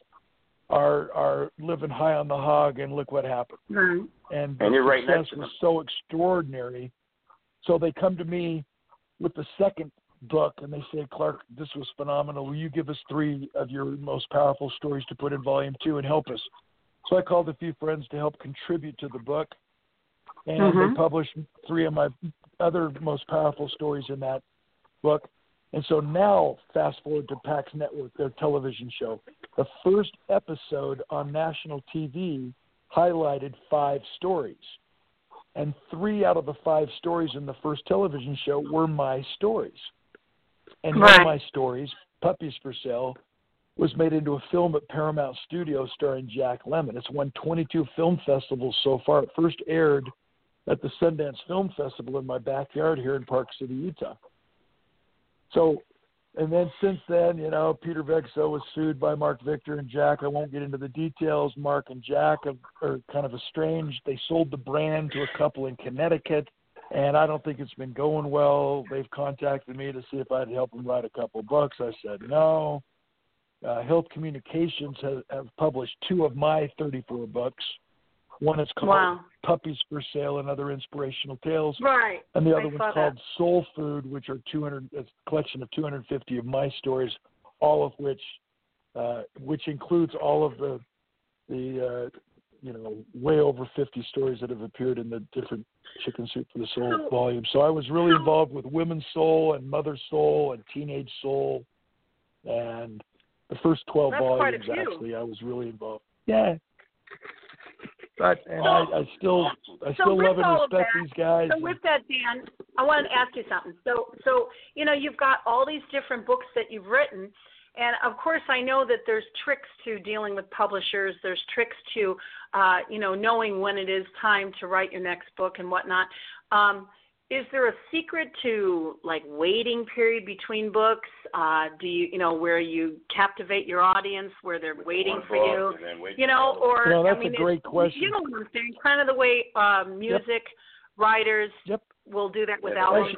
are living high on the hog, and look what happened. Right. And the success was so extraordinary. So they come to me with the second book, and they say, Clark, this was phenomenal. Will you give us 3 of your most powerful stories to put in volume 2 and help us? So I called a few friends to help contribute to the book, and they published 3 of my other most powerful stories in that book. And so now, fast forward to PAX Network, their television show. The first episode on national TV highlighted 5 stories. And 3 out of the 5 stories in the first television show were my stories. And one of my stories, Puppies for Sale, was made into a film at Paramount Studios starring Jack Lemmon. It's won 22 film festivals so far. It first aired at the Sundance Film Festival in my backyard here in Park City, Utah. So, and then since then, Peter Vegso was sued by Mark Victor and Jack. I won't get into the details. Mark and Jack are kind of estranged. They sold the brand to a couple in Connecticut, and I don't think it's been going well. They've contacted me to see if I'd help them write a couple books. I said no. Health Communications have published 2 of my 34 books. One is called Puppies for Sale and Other Inspirational Tales. Right. And the other one's called Soul Food, which are a collection of 250 of my stories, all of which includes all of the way over 50 stories that have appeared in the different Chicken Soup for the Soul volumes. So I was really involved with women's soul and mother's soul and teenage soul, and the first 12 volumes actually I was really involved. Yeah. But I still love and respect these guys. So with that, Dan, I wanted to ask you something. So you've got all these different books that you've written, and of course I know that there's tricks to dealing with publishers. There's tricks to knowing when it is time to write your next book and whatnot. Is there a secret to like waiting period between books? Do you where you captivate your audience, where they're waiting for you? Or that's a great question. You know what I'm saying? Kind of the way music writers will do that with albums.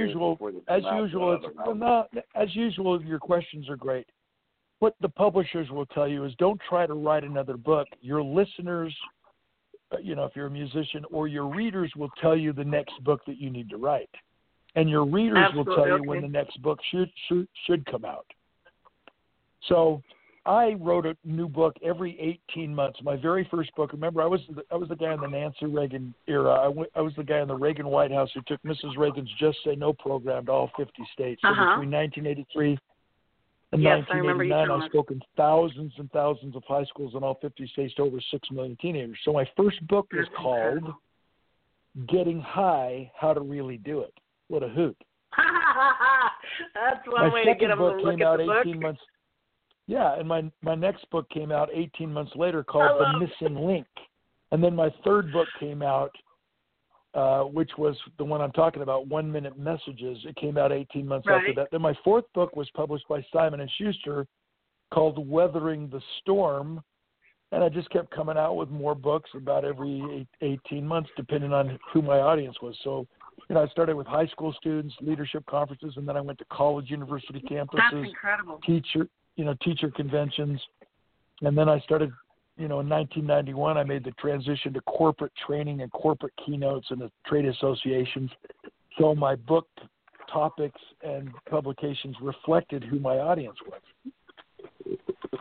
As usual, your questions are great. What the publishers will tell you is don't try to write another book. Your listeners, if you're a musician, or your readers will tell you the next book that you need to write. And your readers will tell you when the next book should come out. So I wrote a new book every 18 months. My very first book, remember, I was the guy in the Nancy Reagan era. I was the guy in the Reagan White House who took Mrs. Reagan's Just Say No program to all 50 states. So between 1983 and 1989, I spoke in thousands and thousands of high schools in all 50 states to over 6 million teenagers. So my first book was called Getting High, How to Really Do It. What a hoot. That's one way to get them to look at the book. 18 months. Yeah, and my next book came out 18 months later called The Missing Link. And then my third book came out, which was the one I'm talking about, 1 Minute Messages. It came out 18 months after that. Then my fourth book was published by Simon & Schuster called Weathering the Storm. And I just kept coming out with more books about every 18 months, depending on who my audience was. So, I started with high school students, leadership conferences, and then I went to college, university campuses. That's incredible. Teacher conventions. And then I started, in 1991, I made the transition to corporate training and corporate keynotes and the trade associations. So my book topics and publications reflected who my audience was.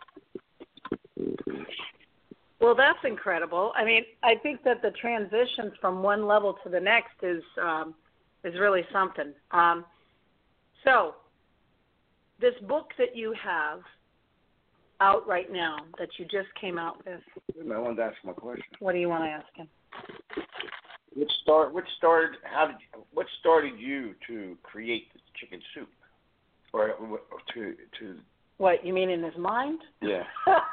Well, that's incredible. I mean, I think that the transition from one level to the next is really something. So this book that you have out right now that you just came out with. I wanted to ask my question. What do you want to ask him? What started you to create the Chicken Soup, or to? What you mean in his mind? Yeah.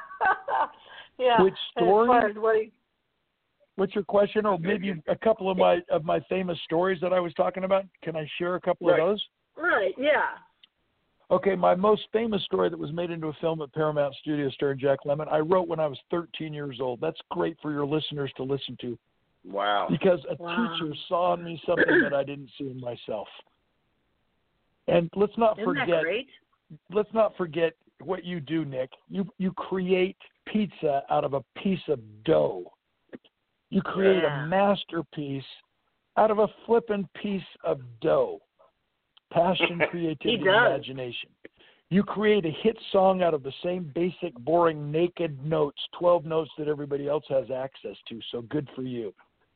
Yeah. Which story? What's your question? Or maybe a couple of my famous stories that I was talking about. Can I share a couple of those? Right. Yeah. Okay, my most famous story that was made into a film at Paramount Studios starring Jack Lemmon, I wrote when I was 13 years old. That's great for your listeners to listen to. Wow. Because a teacher saw in me something that I didn't see in myself. And let's not forget what you do, Nick. You create pizza out of a piece of dough. You create a masterpiece out of a flippin' piece of dough. Passion, creativity, imagination. You create a hit song out of the same basic, boring, naked notes, 12 notes that everybody else has access to, so good for you.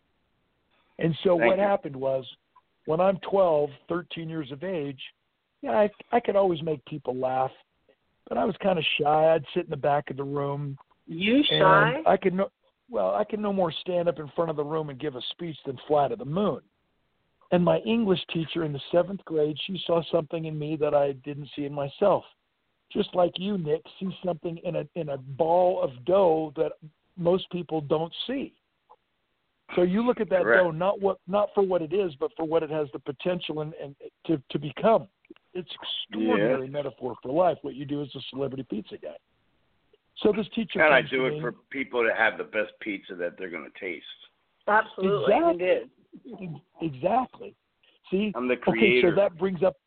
And so what happened was, when I'm 12, 13 years of age, I could always make people laugh, but I was kind of shy. I'd sit in the back of the room. You shy? I could no more stand up in front of the room and give a speech than fly to the moon. And my English teacher in the 7th grade, she saw something in me that I didn't see in myself. Just like you, Nick, see something in a ball of dough that most people don't see. So you look at that dough not for what it is, but for what it has the potential and to become. It's extraordinary metaphor for life, what you do as a celebrity pizza guy. So this teacher and I do it for people to have the best pizza that they're going to taste. Absolutely, Exactly. See, I'm the creator. Okay, so that brings up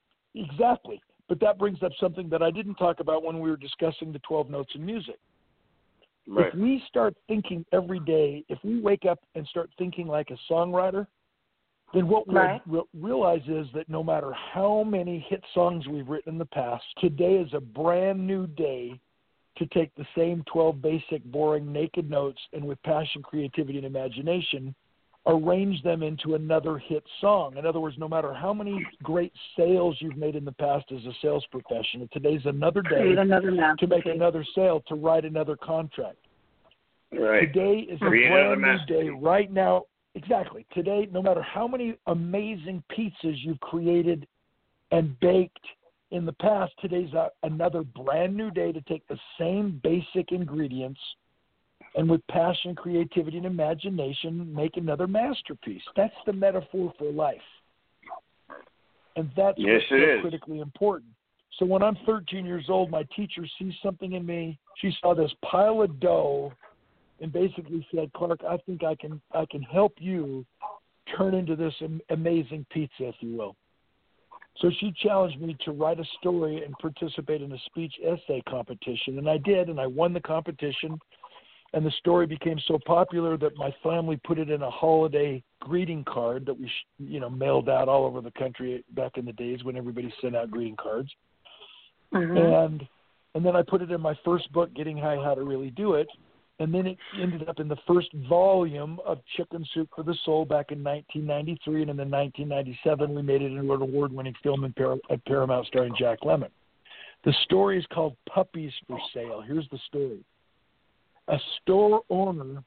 but that brings up something that I didn't talk about when we were discussing the 12 notes in music. Right. If we start thinking every day, if we wake up and start thinking like a songwriter, then what we'll realize is that no matter how many hit songs we've written in the past, today is a brand new day to take the same 12 basic, boring, naked notes and with passion, creativity, and imagination, arrange them into another hit song. In other words, no matter how many great sales you've made in the past as a sales professional, today's another day to make another sale, to write another contract. Right. Today is a brand new day right now. Exactly. Today, no matter how many amazing pizzas you've created and baked in the past, today's another brand new day to take the same basic ingredients and with passion, creativity, and imagination, make another masterpiece. That's the metaphor for life. And that's what's so critically important. So when I'm 13 years old, my teacher sees something in me. She saw this pile of dough and basically said, Clark, I think I can help you turn into this amazing pizza, if you will. So she challenged me to write a story and participate in a speech essay competition. And I did, and I won the competition. And the story became so popular that my family put it in a holiday greeting card that we, mailed out all over the country back in the days when everybody sent out greeting cards. Mm-hmm. And then I put it in my first book, Getting High, How to Really Do It. And then it ended up in the first volume of Chicken Soup for the Soul back in 1993. And in 1997, we made it into an award-winning film at Paramount starring Jack Lemmon. The story is called Puppies for Sale. Here's the story. A store owner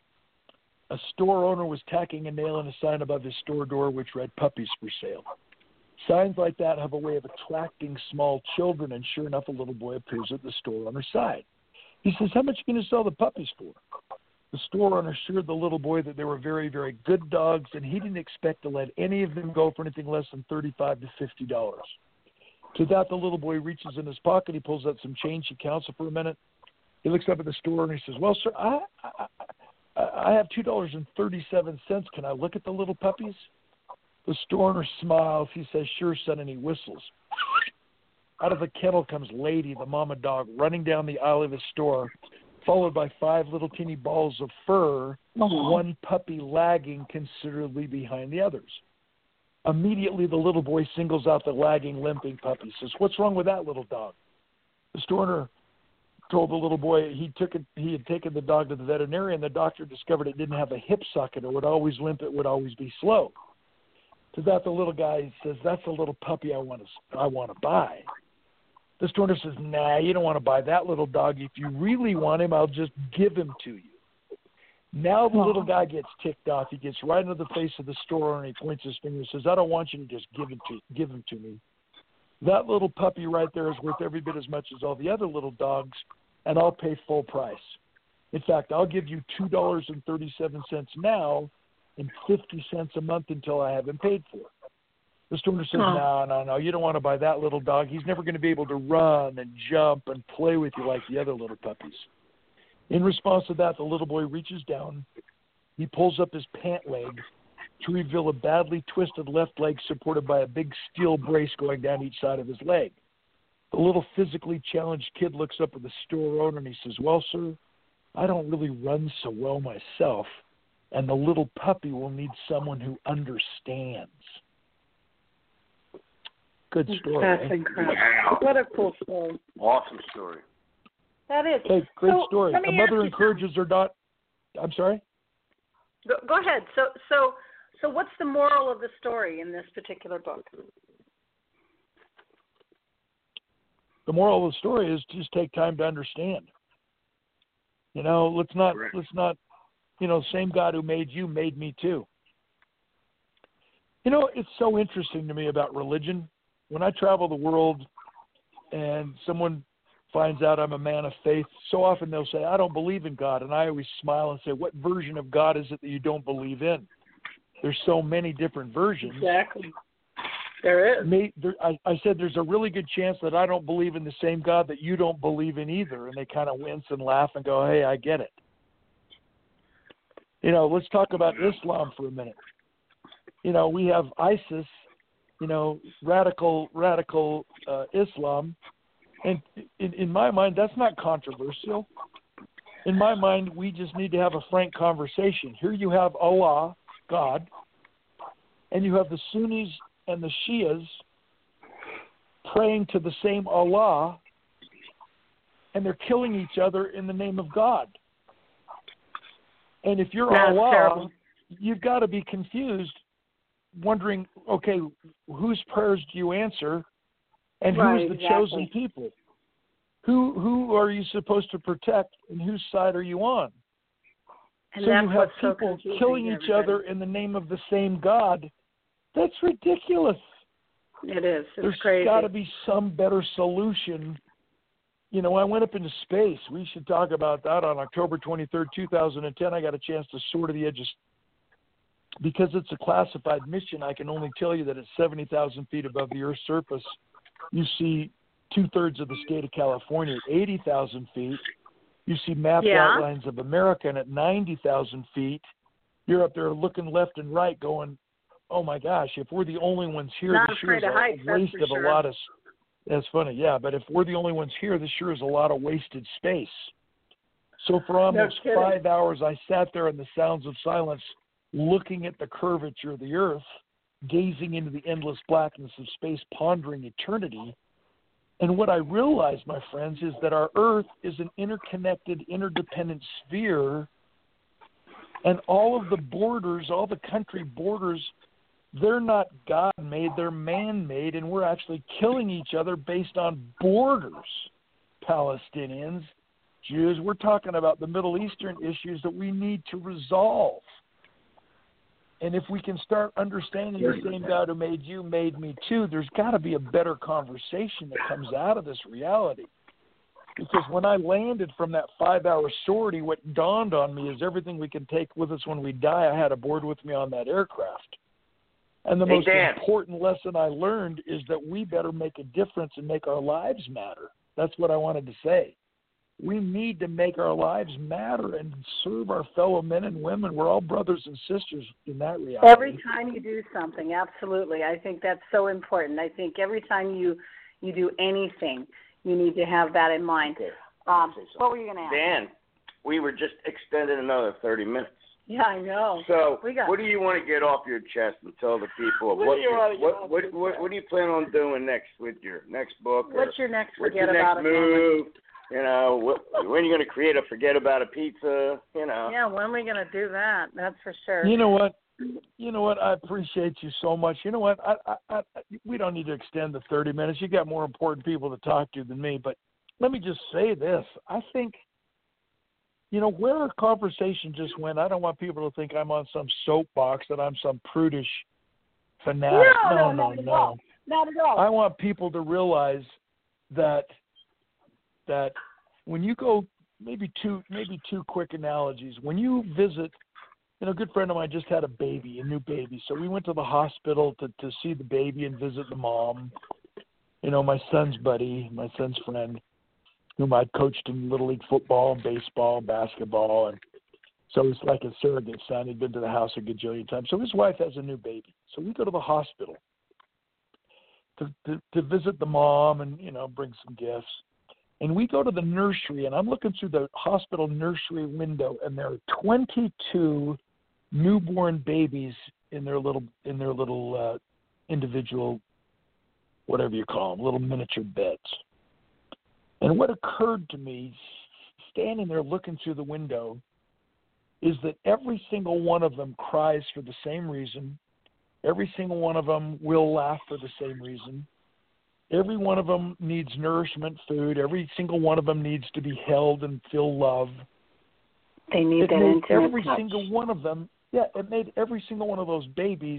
was tacking a nail in a sign above his store door which read Puppies for Sale. Signs like that have a way of attracting small children, and sure enough, a little boy appears at the store owner's side. He says, how much are you going to sell the puppies for? The store owner assured the little boy that they were very, very good dogs, and he didn't expect to let any of them go for anything less than $35 to $50. To that, the little boy reaches in his pocket. He pulls out some change. He counts it for a minute. He looks up at the store owner and he says, well, sir, I have $2.37. Can I look at the little puppies? The store owner smiles. He says, sure, son, and he whistles. Out of the kennel comes Lady, the mama dog, running down the aisle of his store, followed by 5 little teeny balls of fur, one puppy lagging considerably behind the others. Immediately, the little boy singles out the lagging, limping puppy. Says, what's wrong with that little dog? The store owner told the little boy he had taken the dog to the veterinarian. The doctor discovered it didn't have a hip socket. It would always limp. It would always be slow. To that, the little guy says, that's a little puppy I want to buy. The store owner says, nah, you don't want to buy that little dog. If you really want him, I'll just give him to you. Now the little guy gets ticked off. He gets right into the face of the store owner and he points his finger and says, I don't want you to just give him to me. That little puppy right there is worth every bit as much as all the other little dogs, and I'll pay full price. In fact, I'll give you $2.37 now and 50 cents a month until I have him paid for. The store owner says, no, you don't want to buy that little dog. He's never going to be able to run and jump and play with you like the other little puppies. In response to that, the little boy reaches down. He pulls up his pant leg to reveal a badly twisted left leg supported by a big steel brace going down each side of his leg. The little physically challenged kid looks up at the store owner and he says, well, sir, I don't really run so well myself, and the little puppy will need someone who understands. Good story. That's incredible. Wow. What a cool story. Awesome story. That is. Hey, great story. A mother encourages her daughter. I'm sorry? Go ahead. So what's the moral of the story in this particular book? The moral of the story is just take time to understand. Let's not, same God who made you made me too. It's so interesting to me about religion. When I travel the world and someone finds out I'm a man of faith, so often they'll say, I don't believe in God. And I always smile and say, what version of God is it that you don't believe in? There's so many different versions. Exactly. There is. I said there's a really good chance that I don't believe in the same God that you don't believe in either. And they kind of wince and laugh and go, hey, I get it. Let's talk about Islam for a minute. We have ISIS, radical Islam. And in my mind, that's not controversial. In my mind, we just need to have a frank conversation. Here you have Allah, God, and you have the Sunnis and the Shias praying to the same Allah, and they're killing each other in the name of God. And if you're That's Allah, terrible. you've got to be confused, wondering, okay, whose prayers do you answer, and Right, who's the exactly. chosen people? Who are you supposed to protect, and whose side are you on? And So that's you have what's so people confusing killing to each everybody. other in the name of the same God. That's ridiculous. It is. It's There's crazy. got to be some better solution. You know, I went up into space. We should talk about that on October 23rd, 2010. I got a chance to soar to the edges. Because it's a classified mission, I can only tell you that it's 70,000 feet above the Earth's surface. You see two-thirds of the state of California at 80,000 feet. You see mapped Yeah. outlines of America, and at 90,000 feet, you're up there looking left and right going, oh, my gosh, if we're the only ones here, Not this sure is afraid of heights, a that's waste for of sure. a lot of – that's funny, yeah. But if we're the only ones here, this sure is a lot of wasted space. So for almost kidding. 5 hours, I sat there in the sounds of silence looking at the curvature of the earth, gazing into the endless blackness of space, pondering eternity. And what I realized, my friends, is that our earth is an interconnected, interdependent sphere, and all of the borders, all the country borders, they're not God-made, they're man-made, and we're actually killing each other based on borders. Palestinians, Jews, we're talking about the Middle Eastern issues that we need to resolve. And if we can start understanding the same God who made you made me too, there's got to be a better conversation that comes out of this reality. Because when I landed from that 5-hour sortie, what dawned on me is everything we can take with us when we die, I had aboard with me on that aircraft. And the most important lesson I learned is that we better make a difference and make our lives matter. That's what I wanted to say. We need to make our lives matter and serve our fellow men and women. We're all brothers and sisters in that reality. Every time you do something, absolutely. I think that's so important. I think every time you do anything, you need to have that in mind. Okay. What were you going to ask? Dan, we were just extended another 30 minutes. Yeah, I know. So, what do you want to get off your chest and tell the people? What do you plan on doing next with your next book? What's your next What's your next move? You know, when are you going to create a Forget About It pizza? You know. Yeah, when are we going to do that? That's for sure. You know what? I appreciate you so much. You know what? I we don't need to extend the 30 minutes. You got more important people to talk to than me. But let me just say this. I think, you know, where our conversation just went, I don't want people to think I'm on some soapbox, that I'm some prudish fanatic. No. Not at all. I want people to realize that when you go, maybe two quick analogies. When you visit, you know, a good friend of mine just had a new baby. So we went to the hospital to see the baby and visit the mom. You know, my son's buddy, my son's friend, whom I'd coached in Little League football, baseball, basketball. And so it's like a surrogate son. He'd been to the house a gajillion times. So his wife has a new baby. So we go to the hospital to visit the mom and, you know, bring some gifts. And we go to the nursery, and I'm looking through the hospital nursery window, and there are 22 newborn babies in their little individual, whatever you call them, little miniature beds. And what occurred to me, standing there looking through the window, is that every single one of them cries for the same reason. Every single one of them will laugh for the same reason. Every one of them needs nourishment, food. Every single one of them needs to be held and feel love. They need it that made intimate every touch. single one of them. Yeah, it made every single one of those babies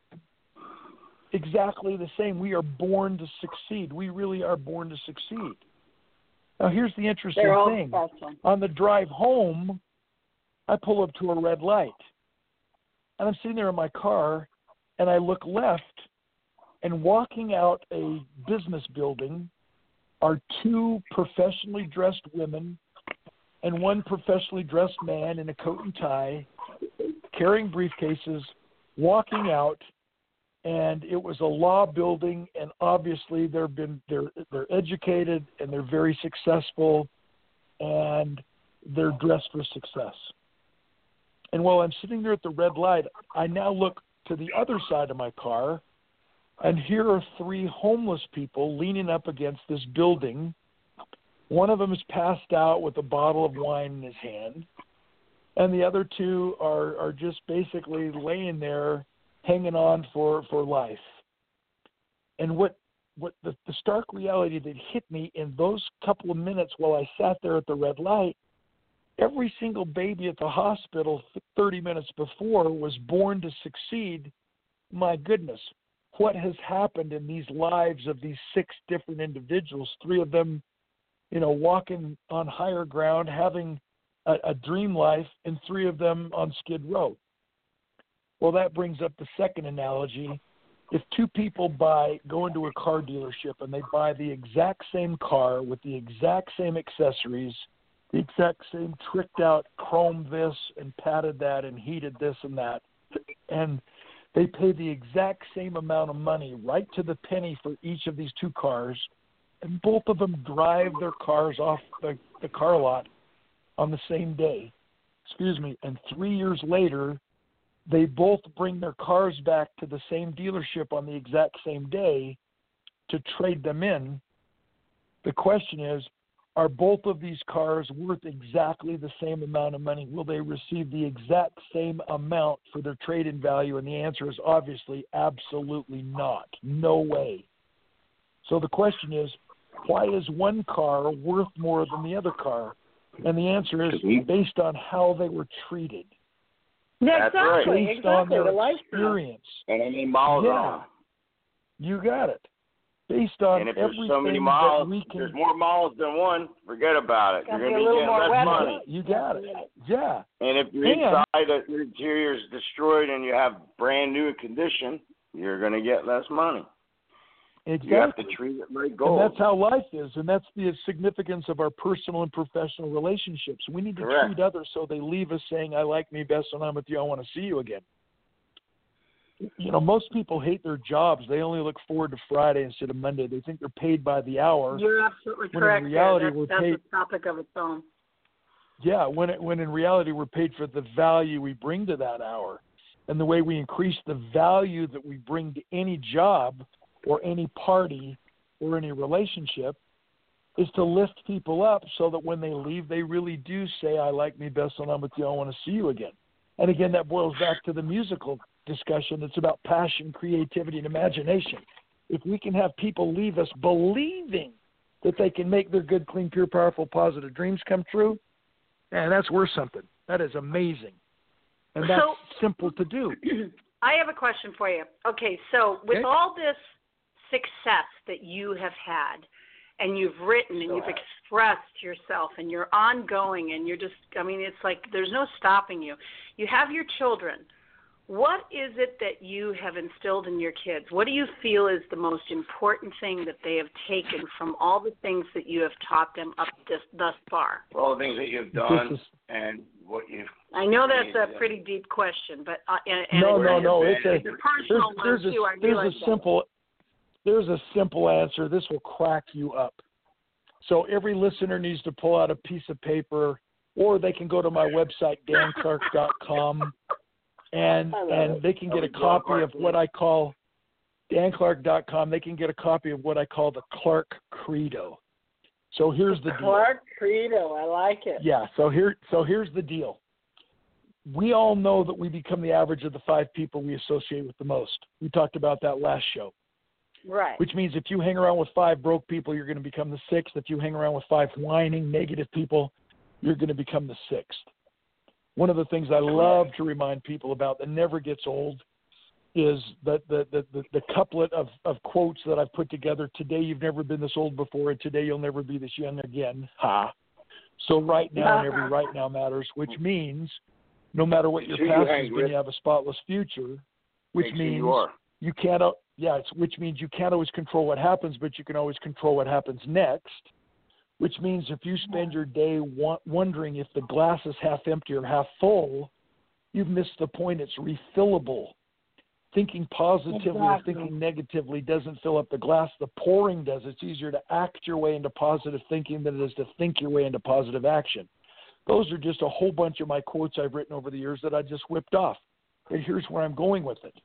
exactly the same. We are born to succeed. We really are born to succeed. Now, here's the interesting thing. Special. On the drive home, I pull up to a red light, and I'm sitting there in my car, and I look left. And walking out a business building are two professionally dressed women and one professionally dressed man in a coat and tie, carrying briefcases, walking out. And it was a law building, and obviously they're educated and they're very successful, and they're dressed for success. And while I'm sitting there at the red light, I now look to the other side of my car. And here are three homeless people leaning up against this building, One of them is passed out with a bottle of wine in his hand, and the other two are just basically laying there hanging on for life. And what the stark reality that hit me in those couple of minutes while I sat there at the red light, every single baby at the hospital 30 minutes before was born to succeed. My goodness, what has happened in these lives of these 6 different individuals, 3 of them, walking on higher ground, having a dream life, and 3 of them on Skid Row. Well, that brings up the second analogy. If 2 people go into a car dealership and they buy the exact same car with the exact same accessories, the exact same tricked out chrome this and padded that and heated this and that, and they pay the exact same amount of money right to the penny for each of these 2 cars, and both of them drive their cars off the car lot on the same day. And 3 years later, they both bring their cars back to the same dealership on the exact same day to trade them in. The question is, are both of these cars worth exactly the same amount of money? Will they receive the exact same amount for their trade-in value? And the answer is obviously absolutely not. No way. So the question is, why is one car worth more than the other car? And the answer is based on how they were treated. Yeah, exactly. Based on their experience. And how many miles on. You got it. Based on and if there's everything so many miles, that we can. There's more miles than one. Forget about it. You're going to be getting less money. You got it. Yeah. And if your inside, your interior is destroyed and you have brand new condition, you're going to get less money. Exactly. You have to treat it like gold. And that's how life is, and that's the significance of our personal and professional relationships. We need to treat others so they leave us saying, I like me best when I'm with you, I want to see you again. Most people hate their jobs. They only look forward to Friday instead of Monday. They think they're paid by the hour. You're absolutely correct. In reality, that's a topic of its own. Yeah, when in reality we're paid for the value we bring to that hour. And the way we increase the value that we bring to any job or any party or any relationship is to lift people up so that when they leave, they really do say, I like me best when I'm with you, I want to see you again. And again, that boils back to the musical discussion. It's about passion, creativity, and imagination. If we can have people leave us believing that they can make their good, clean, pure, powerful, positive dreams come true, man, that's worth something. That is amazing. And that's simple to do. I have a question for you. Okay, so with all this success that you have had, and you've written and you've expressed yourself and you're ongoing and you're just, it's like there's no stopping you. You have your children. What is it that you have instilled in your kids? What do you feel is the most important thing that they have taken from all the things that you have taught them thus far? All the things that you've done and what you've... I know that's a pretty deep question, but... No. It's a personal one, too. There's a simple answer. This will crack you up. So every listener needs to pull out a piece of paper, or they can go to my website, danclark.com, and they can get a copy of what I call, danclark.com, they can get a copy of what I call the Clark Credo. So here's the deal. Clark Credo, I like it. Yeah, so here's the deal. We all know that we become the average of the 5 people we associate with the most. We talked about that last show. Right. Which means if you hang around with 5 broke people, you're going to become the 6th. If you hang around with 5 whining, negative people, you're going to become the 6th. One of the things I love to remind people about that never gets old is the couplet of quotes that I've put together. Today you've never been this old before, and today you'll never be this young again. Ha. So right now and every right now matters, which means no matter what your past has been, you have a spotless future, which means you can't. Which means you can't always control what happens, but you can always control what happens next. Which means if you spend your day wondering if the glass is half empty or half full, you've missed the point. It's refillable. Thinking positively or thinking negatively doesn't fill up the glass. The pouring does. It's easier to act your way into positive thinking than it is to think your way into positive action. Those are just a whole bunch of my quotes I've written over the years that I just whipped off. And here's where I'm going with it.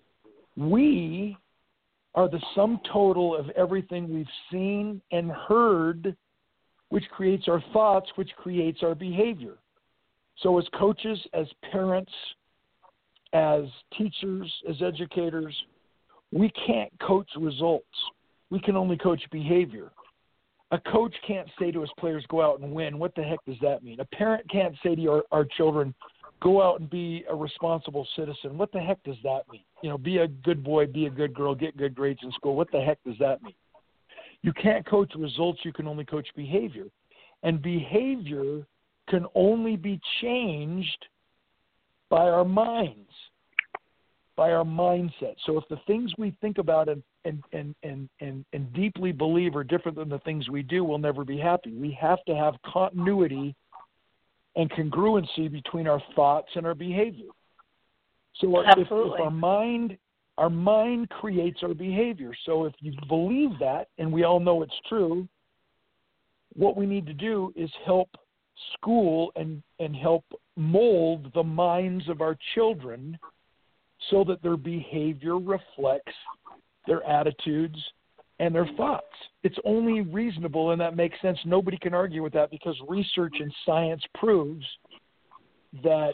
We are the sum total of everything we've seen and heard which creates our thoughts, which creates our behavior. So as coaches, as parents, as teachers, as educators, we can't coach results. We can only coach behavior. A coach can't say to his players, go out and win. What the heck does that mean? A parent can't say to our children, go out and be a responsible citizen. What the heck does that mean? Be a good boy, be a good girl, get good grades in school. What the heck does that mean? You can't coach results. You can only coach behavior. And behavior can only be changed by our minds, by our mindset. So if the things we think about and deeply believe are different than the things we do, we'll never be happy. We have to have continuity and congruency between our thoughts and our behavior. So if our mind creates our behavior. So if you believe that, and we all know it's true, what we need to do is help school and help mold the minds of our children so that their behavior reflects their attitudes and their thoughts. It's only reasonable, and that makes sense. Nobody can argue with that because research and science proves that,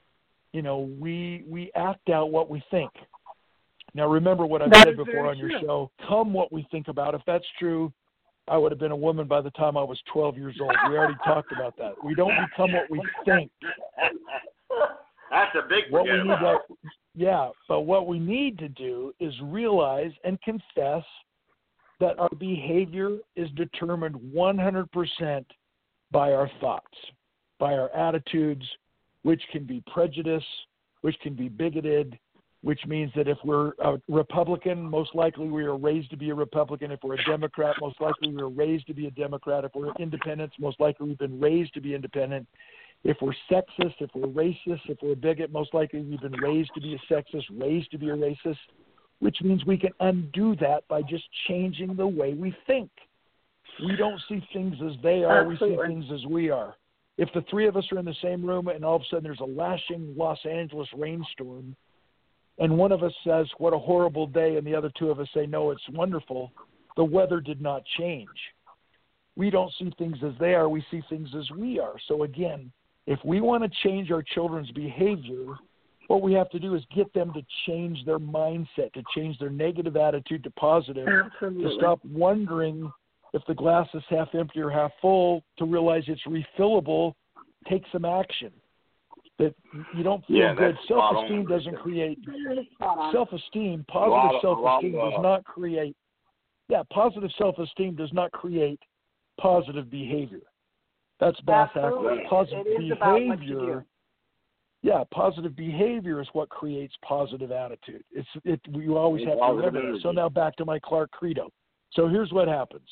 we act out what we think. Now, remember what I've said before on your show. Come what we think about. If that's true, I would have been a woman by the time I was 12 years old. We already talked about that. We don't become what we think. That's a big forget. But what we need to do is realize and confess that our behavior is determined 100% by our thoughts, by our attitudes, which can be prejudice, which can be bigoted, which means that if we're a Republican, most likely we are raised to be a Republican. If we're a Democrat, most likely we are raised to be a Democrat. If we're independents, most likely we've been raised to be independent. If we're sexist, if we're racist, if we're a bigot, most likely we've been raised to be a sexist, raised to be a racist, which means we can undo that by just changing the way we think. We don't see things as they are, we see things as we are. If the three of us are in the same room and all of a sudden there's a lashing Los Angeles rainstorm, and one of us says, what a horrible day, and the other two of us say, no, it's wonderful, the weather did not change. We don't see things as they are, we see things as we are. So again, if we want to change our children's behavior, what we have to do is get them to change their mindset, to change their negative attitude to positive, to stop wondering if the glass is half empty or half full, to realize it's refillable, take some action. That you don't feel good. Self-esteem doesn't create self-esteem. Positive self-esteem does not create. Positive self-esteem does not create positive behavior. That's Bass Ackland. Positive behavior. Positive behavior is what creates positive attitude. You always have to remember that. So now back to my Clark credo. So here's what happens.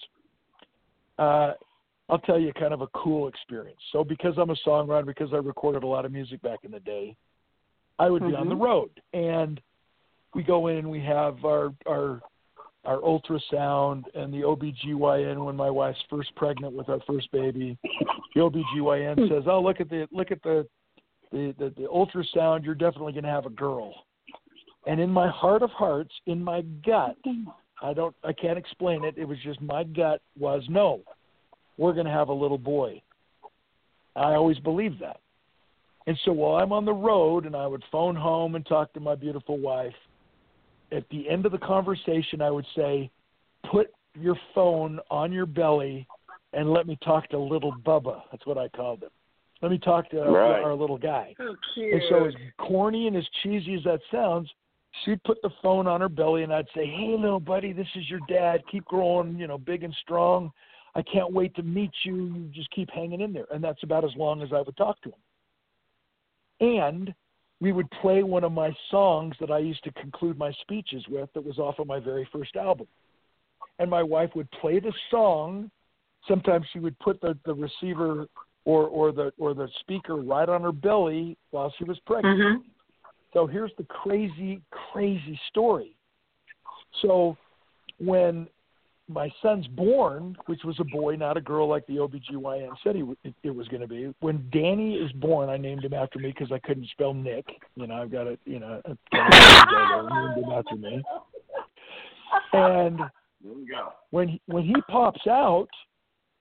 I'll tell you kind of a cool experience. So because I'm a songwriter, because I recorded a lot of music back in the day, I would be on the road. And we go in and we have our ultrasound and the OBGYN when my wife's first pregnant with our first baby. The OBGYN says, oh, look at the ultrasound, you're definitely going to have a girl. And in my heart of hearts, in my gut, I can't explain it. It was just my gut was, no, we're going to have a little boy. I always believed that. And so while I'm on the road and I would phone home and talk to my beautiful wife, at the end of the conversation, I would say, put your phone on your belly and let me talk to little Bubba. That's what I called him. Let me talk to our little guy. Oh, cute. And so as corny and as cheesy as that sounds, she'd put the phone on her belly and I'd say, hey, little buddy, this is your dad. Keep growing, big and strong. I can't wait to meet you. You just keep hanging in there. And that's about as long as I would talk to him. And we would play one of my songs that I used to conclude my speeches with that was off of my very first album. And my wife would play the song. Sometimes she would put the receiver or the speaker right on her belly while she was pregnant. Mm-hmm. So here's the crazy, crazy story. So when my son's born, which was a boy, not a girl like the OBGYN said it was going to be. When Danny is born, I named him after me because I couldn't spell Nick. I've got a named him after me. And when he pops out,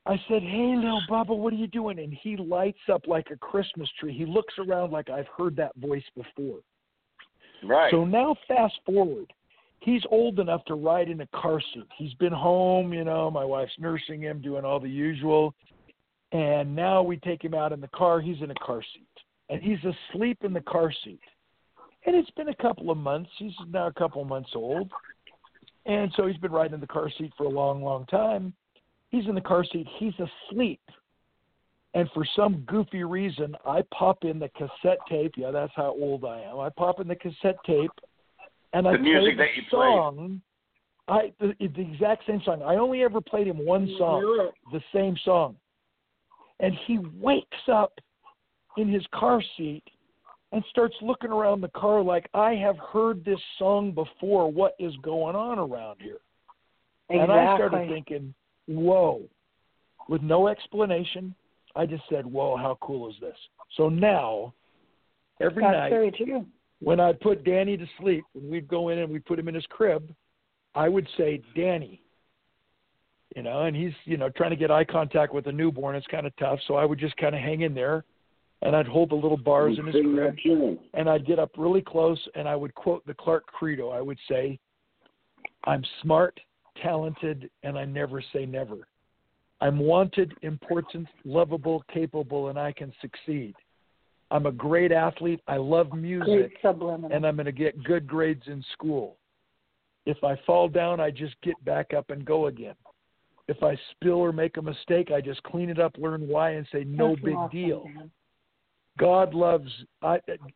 I said, hey, little Bubba, what are you doing? And he lights up like a Christmas tree. He looks around like I've heard that voice before. Right. So now fast forward. He's old enough to ride in a car seat. He's been home, you know, my wife's nursing him, doing all the usual. And now we take him out in the car. He's in a car seat. And he's asleep in the car seat. And it's been a couple of months. He's now a couple of months old. And so he's been riding in the car seat for a long, long time. He's in the car seat. He's asleep. And for some goofy reason, I pop in the cassette tape. Yeah, that's how old I am. I pop in the cassette tape, and I play the song. The exact same song. I only ever played him one song, the same song. And he wakes up in his car seat and starts looking around the car like, I have heard this song before. What is going on around here? Exactly. And I started thinking, whoa. With no explanation, I just said, whoa, how cool is this? So now, every night, when I put Danny to sleep, when we'd go in and we'd put him in his crib, I would say, Danny, you know, and he's, you know, trying to get eye contact with a newborn. It's kind of tough. So I would just kind of hang in there, and I'd hold the little bars in his crib, and I'd get up really close, and I would quote the Clark Credo. I would say, I'm smart, talented, and I never say never. I'm wanted, important, lovable, capable, and I can succeed. I'm a great athlete. I love music, and I'm going to get good grades in school. If I fall down, I just get back up and go again. If I spill or make a mistake, I just clean it up, learn why, and say no big deal. God loves I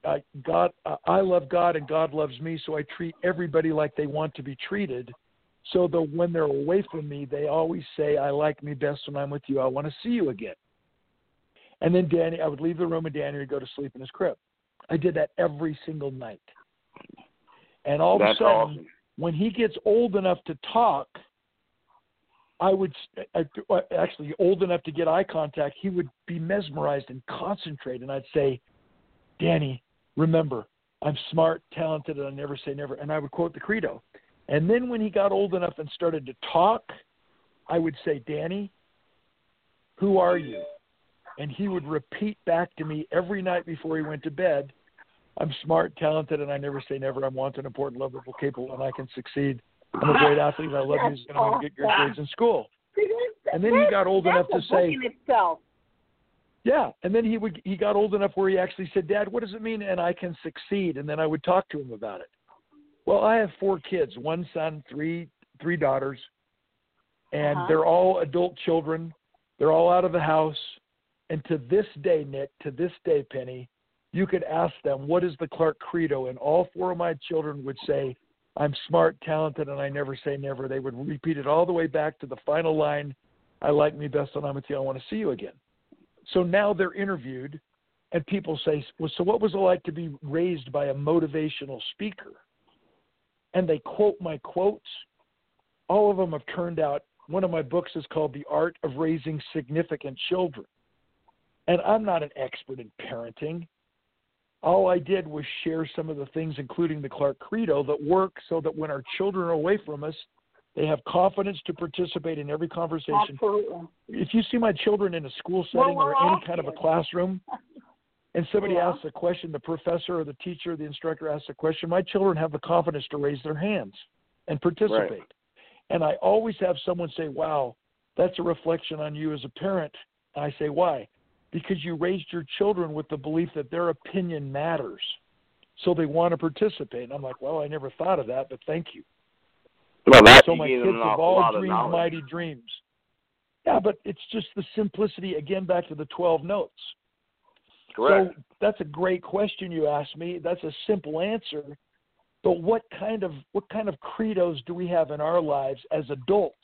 love God, and God loves me, so I treat everybody like they want to be treated. So that when they're away from me, they always say, I like me best when I'm with you. I want to see you again. And then Danny, I would leave the room and Danny would go to sleep in his crib. I did that every single night. And all of a sudden, when he gets old enough to talk, actually old enough to get eye contact, he would be mesmerized and concentrate. And I'd say, Danny, remember, I'm smart, talented, and I never say never. And I would quote the credo. And then when he got old enough and started to talk, I would say, Danny, who are you? And he would repeat back to me every night before he went to bed, I'm smart, talented, and I never say never. I'm wanted, important, lovable, capable, and I can succeed. I'm a great athlete, and I love music, and I'm going to get good grades in school. And then he got old enough to say, yeah, and then he got old enough where he actually said, Dad, what does it mean, and I can succeed? And then I would talk to him about it. Well, I have 4 kids, 1 son, 3 daughters, and they're all adult children. They're all out of the house. And to this day, Nick, to this day, Penny, you could ask them, what is the Clark Credo? And all 4 of my children would say, I'm smart, talented, and I never say never. They would repeat it all the way back to the final line, I like me best when I'm with you. I want to see you again. So now they're interviewed, and people say, well, so what was it like to be raised by a motivational speaker? And they quote my quotes. All of them have turned out. One of my books is called The Art of Raising Significant Children. And I'm not an expert in parenting. All I did was share some of the things, including the Clark Credo, that work so that when our children are away from us, they have confidence to participate in every conversation. Absolutely. If you see my children in a school setting or any kind of a classroom, and somebody asks a question, the professor or the teacher or the instructor asks a question, my children have the confidence to raise their hands and participate. Right. And I always have someone say, wow, that's a reflection on you as a parent. And I say, why? Because you raised your children with the belief that their opinion matters. So they want to participate. And I'm like, well, I never thought of that, but thank you. Well, so my kids have all dreamed mighty dreams. Yeah, but it's just the simplicity, again, back to the 12 notes. Correct. So that's a great question you asked me. That's a simple answer. But what kind of credos do we have in our lives as adults?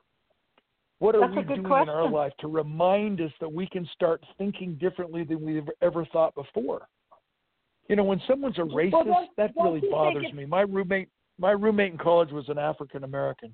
What are we doing in our life to remind us that we can start thinking differently than we've ever thought before? You know, when someone's a racist, that really bothers me. My roommate in college was an African American.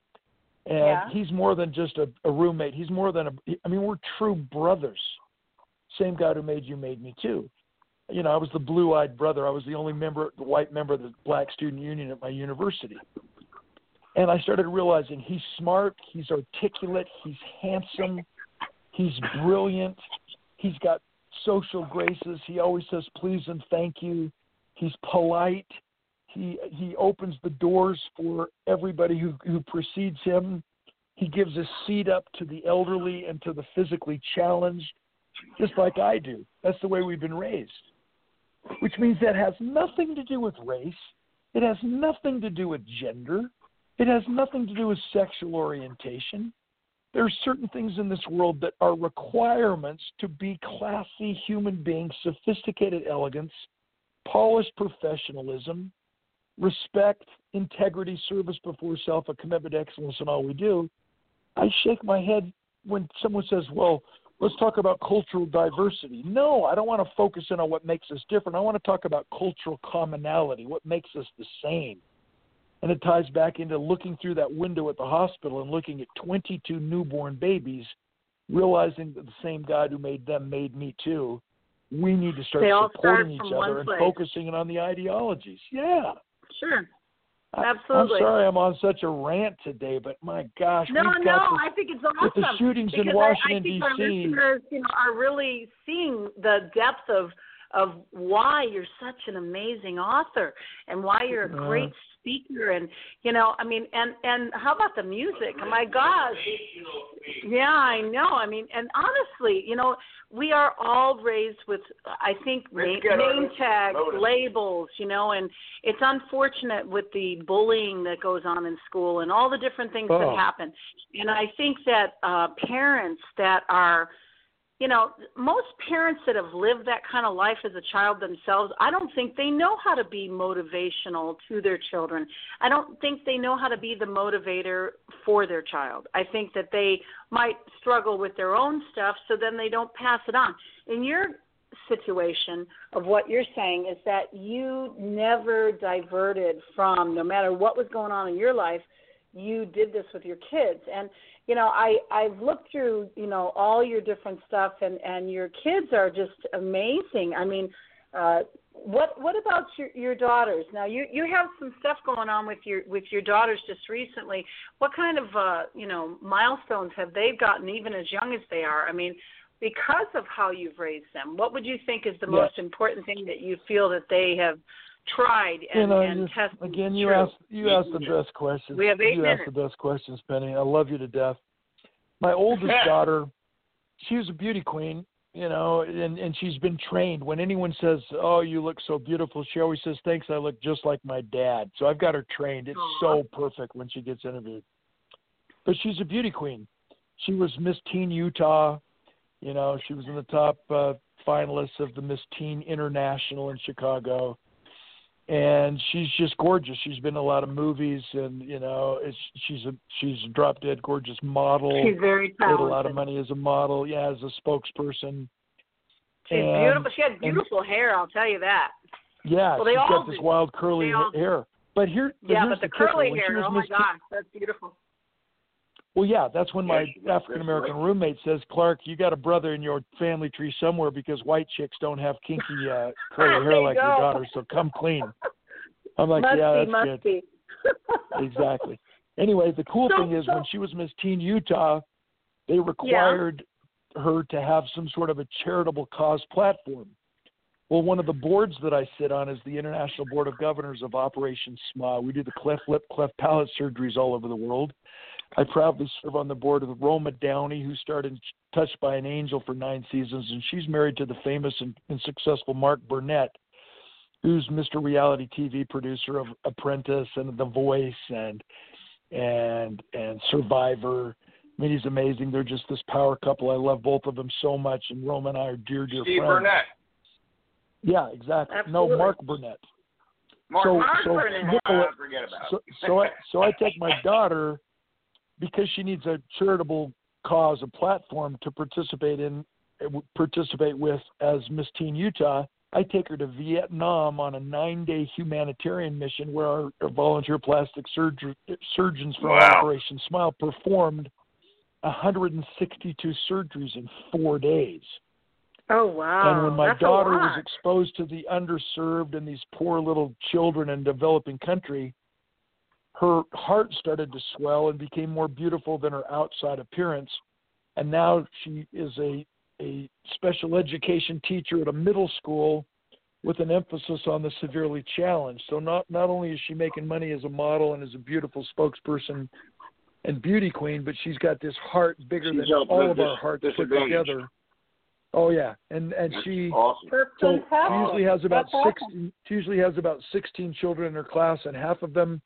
And he's more than just a roommate. He's more than we're true brothers. Same God who made you made me too. You know, I was the blue-eyed brother. I was the only white member of the Black Student Union at my university. And I started realizing he's smart, he's articulate, he's handsome, He's brilliant. He's got social graces. He always says please and thank you. He's polite. He opens the doors for everybody who precedes him. He gives a seat up to the elderly and to the physically challenged, just like I do. That's the way we've been raised, which means that has nothing to do with race. It has nothing to do with gender. It has nothing to do with sexual orientation. There are certain things in this world that are requirements to be classy human beings, sophisticated elegance, polished professionalism, respect, integrity, service before self, a commitment to excellence in all we do. I shake my head when someone says, well, let's talk about cultural diversity. No, I don't want to focus in on what makes us different. I want to talk about cultural commonality, what makes us the same. And it ties back into looking through that window at the hospital and looking at 22 newborn babies, realizing that the same God who made them made me too. We need to start supporting each other and focusing on the ideologies. Yeah. Sure. Absolutely. I'm sorry I'm on such a rant today, but my gosh. I think it's awesome. With the shootings in Washington, D.C. I think our listeners, are really seeing the depth of why you're such an amazing author and why you're a great speaker. And, and how about the music? Oh, my gosh. Yeah, I know. I mean, and honestly, we are all raised with, I think, name tags, labels, and it's unfortunate with the bullying that goes on in school and all the different things that happen. And I think that parents that are, most parents that have lived that kind of life as a child themselves, I don't think they know how to be motivational to their children. I don't think they know how to be the motivator for their child. I think that they might struggle with their own stuff, so then they don't pass it on. In your situation of what you're saying is that you never diverted from, no matter what was going on in your life, you did this with your kids. And I've looked through, all your different stuff, and your kids are just amazing. I mean, what about your daughters? Now, you have some stuff going on with your daughters just recently. What kind of, milestones have they gotten, even as young as they are? I mean, because of how you've raised them, what would you think is the most important thing that you feel that they have tried and tested? Again, you asked the best questions. We have 8 minutes. You asked the best questions, Penny. I love you to death. My oldest daughter, she was a beauty queen, and she's been trained. When anyone says, "Oh, you look so beautiful," she always says, "Thanks, I look just like my dad." So I've got her trained. It's so perfect when she gets interviewed. But she's a beauty queen. She was Miss Teen Utah. She was in the top finalists of the Miss Teen International in Chicago. And she's just gorgeous. She's been in a lot of movies, and she's a drop dead gorgeous model. She's very talented. Made a lot of money as a model, as a spokesperson. She's beautiful. She had beautiful hair, I'll tell you that. Yeah, well, she's got this wild curly hair. But here's the curly hair. Oh my gosh, that's beautiful. Well, yeah, that's when my African-American roommate says, "Clark, you got a brother in your family tree somewhere because white chicks don't have kinky curly hair like your daughter, so come clean." I'm like, that's good. Exactly. Anyway, the cool thing is when she was Miss Teen Utah, they required her to have some sort of a charitable cause platform. Well, one of the boards that I sit on is the International Board of Governors of Operation SMILE. We do the cleft lip, cleft palate surgeries all over the world. I proudly serve on the board of Roma Downey, who starred in Touched by an Angel for 9 seasons, and she's married to the famous and successful Mark Burnett, who's Mr. Reality TV producer of Apprentice and The Voice and Survivor. I mean, he's amazing. They're just this power couple. I love both of them so much, and Roma and I are dear Steve friends. Burnett. Yeah, exactly. Absolutely. No, Mark Burnett. Mark Burnett. Forget about it. So I take my daughter, because she needs a charitable cause, a platform to participate with as Miss Teen Utah. I take her to Vietnam on a 9-day humanitarian mission where our volunteer plastic surgeons from Operation SMILE performed 162 surgeries in 4 days. Oh, wow. And when my daughter was exposed to the underserved and these poor little children in a developing country, her heart started to swell and became more beautiful than her outside appearance. and now she is a special education teacher at a middle school with an emphasis on the severely challenged. So not only is she making money as a model and as a beautiful spokesperson and beauty queen, but she's got this heart bigger than all of our hearts put together. Oh yeah, and she awesome. So she usually has about 16. She usually has about 16 children in her class, and half of them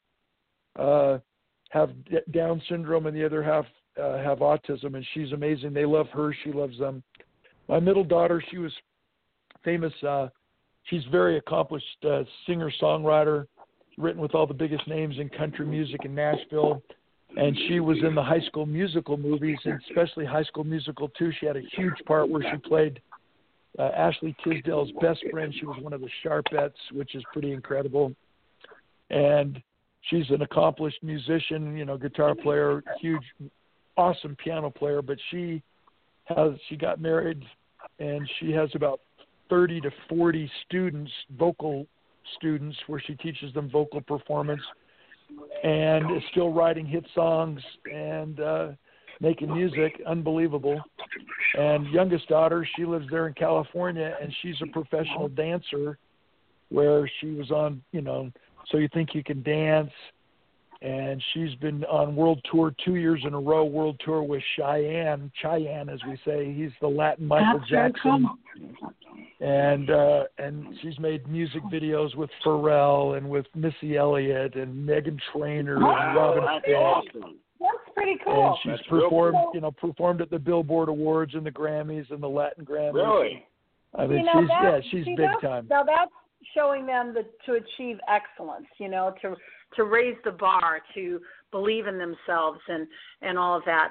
have Down syndrome, and the other half have autism. And she's amazing. They love her. She loves them. My middle daughter, she was famous. She's very accomplished singer-songwriter, written with all the biggest names in country music in Nashville. And she was in the High School Musical movies, and especially High School Musical 2. She had a huge part where she played Ashley Tisdale's best friend. She was one of the Sharpettes, which is pretty incredible. And she's an accomplished musician, guitar player, huge, awesome piano player. But she got married, and she has about 30 to 40 students, vocal students, where she teaches them vocal performance, and is still writing hit songs and making music. Unbelievable. And youngest daughter, she lives there in California, and she's a professional dancer, where she was on, So You Think You Can Dance, and she's been on world tour 2 years in a row, world tour with Chayanne, as we say. He's the Latin Michael Jackson. And she's made music videos with Pharrell and with Missy Elliott and Meghan Trainor and Robin Thicke. Awesome. That's pretty cool. And she's performed at the Billboard Awards and the Grammys and the Latin Grammys. Really? I mean, she's big time. Now that's showing them to achieve excellence, to raise the bar, to believe in themselves and all of that.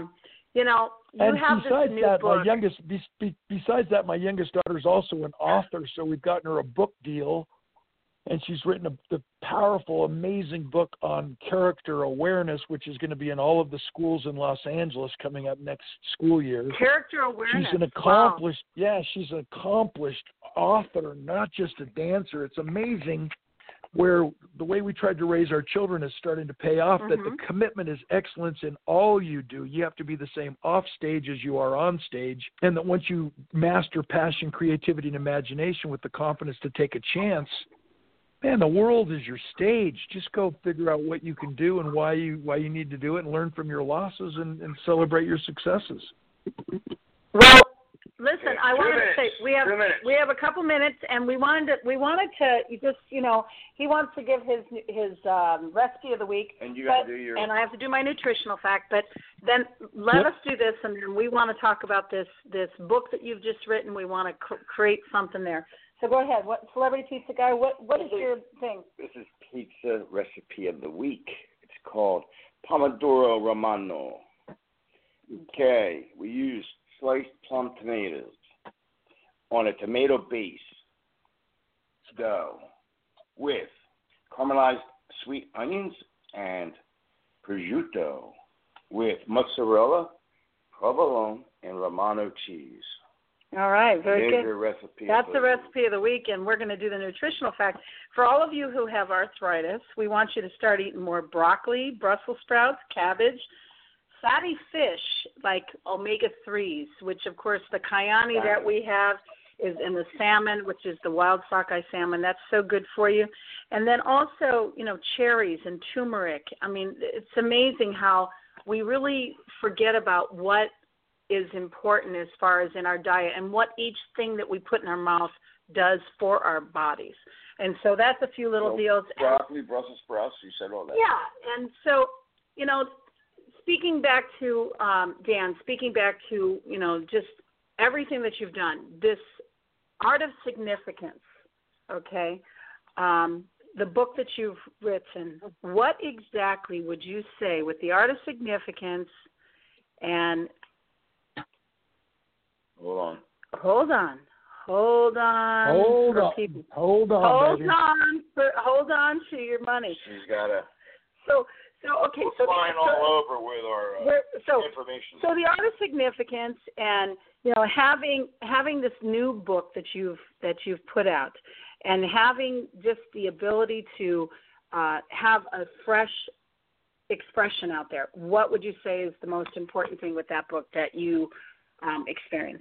And have besides this new that, book. Besides that, my youngest daughter is also an author, so we've gotten her a book deal, and she's written the powerful, amazing book on character awareness, which is going to be in all of the schools in Los Angeles coming up next school year. Character awareness. She's an accomplished, she's an accomplished author, not just a dancer. It's amazing where the way we tried to raise our children is starting to pay off, that the commitment is excellence in all you do. You have to be the same off stage as you are on stage, and that once you master passion, creativity, and imagination with the confidence to take a chance, man, the world is your stage. Just go figure out what you can do and why you need to do it, and learn from your losses and celebrate your successes. Well, listen, I wanted to say we have a couple minutes, and we wanted to just he wants to give his recipe of the week, and you have to do your, and I have to do my nutritional fact, but then let us do this, and then we want to talk about this book that you've just written. We want to create something there. So go ahead. What Celebrity Pizza Guy? What is your thing? This is pizza recipe of the week. It's called Pomodoro Romano. Okay, we use sliced plum tomatoes on a tomato base dough with caramelized sweet onions and prosciutto with mozzarella, provolone, and Romano cheese. All right, very good. Your recipe. That's the recipe of the week, and we're going to do the nutritional fact. For all of you who have arthritis, we want you to start eating more broccoli, Brussels sprouts, cabbage, fatty fish like omega-3s, which, of course, the Kyani that we have is in the salmon, which is the wild sockeye salmon. That's so good for you. And then also, cherries and turmeric. I mean, it's amazing how we really forget about what is important as far as in our diet and what each thing that we put in our mouth does for our bodies. And so that's a few little deals. Broccoli, Brussels sprouts, you said all that. Yeah, and so, speaking back to, Dan, just everything that you've done, this Art of Significance, okay, the book that you've written, what exactly would you say with the Art of Significance and Hold on. Hold on to your money. She's got to. Okay. We're flying all over with our information. So the Art of Significance, and having this new book that you've put out, and having just the ability to have a fresh expression out there, what would you say is the most important thing with that book that you experienced?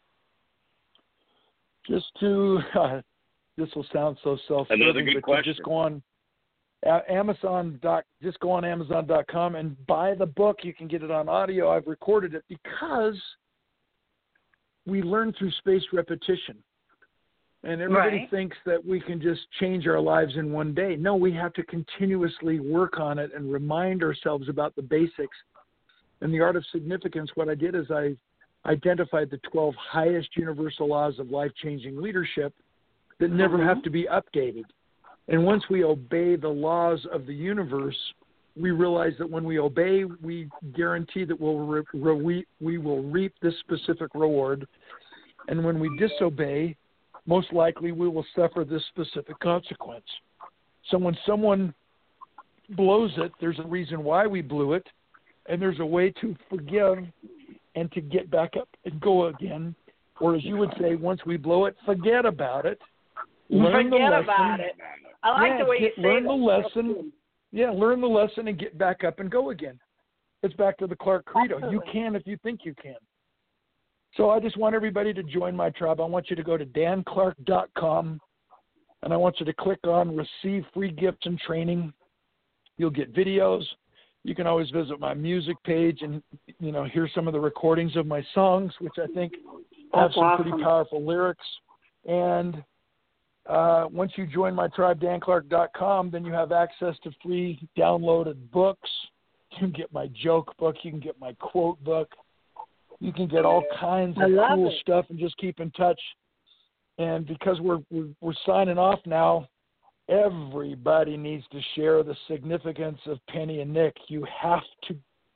Just to, this will sound so self-serving, another good but question. Just go on Amazon.com and buy the book. You can get it on audio. I've recorded it because we learn through spaced repetition. And everybody thinks that we can just change our lives in one day. No, we have to continuously work on it and remind ourselves about the basics. In the Art of Significance, what I did is I identified the 12 highest universal laws of life-changing leadership that never have to be updated. And once we obey the laws of the universe, we realize that when we obey, we guarantee that we will reap this specific reward. And when we disobey, most likely we will suffer this specific consequence. So when someone blows it, there's a reason why we blew it, and there's a way to forgive and to get back up and go again. Or as you would say, once we blow it, forget about it. Forget about it. I like the way you say learn the lesson. Yeah, learn the lesson and get back up and go again. It's back to the Clark Credo. Absolutely. You can if you think you can. So I just want everybody to join my tribe. I want you to go to danclark.com, and I want you to click on Receive Free Gifts and Training. You'll get videos. You can always visit my music page and, hear some of the recordings of my songs, which I think have some pretty powerful lyrics. And once you join my tribe, danclark.com, then you have access to free downloaded books. You can get my joke book. You can get my quote book. You can get all kinds of cool stuff and just keep in touch. And because we're signing off now, everybody needs to share the significance of Penny and Nick. You have to,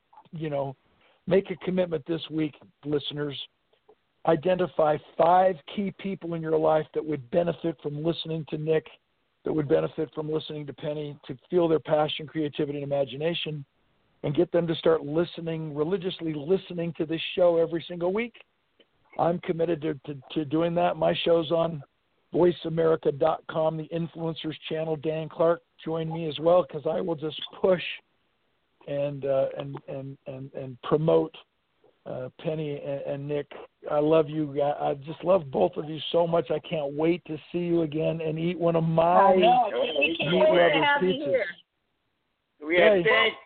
make a commitment this week, listeners. Identify 5 key people in your life that would benefit from listening to Nick, that would benefit from listening to Penny, to feel their passion, creativity, and imagination, and get them to start religiously listening to this show every single week. I'm committed to doing that. My show's on voiceamerica.com, the Influencers channel. Dan Clark, join me as well, because I will just push and promote Penny and Nick. I love you guys. I just love both of you so much. I can't wait to see you again and eat one of my Meat Lovers pizzas. We have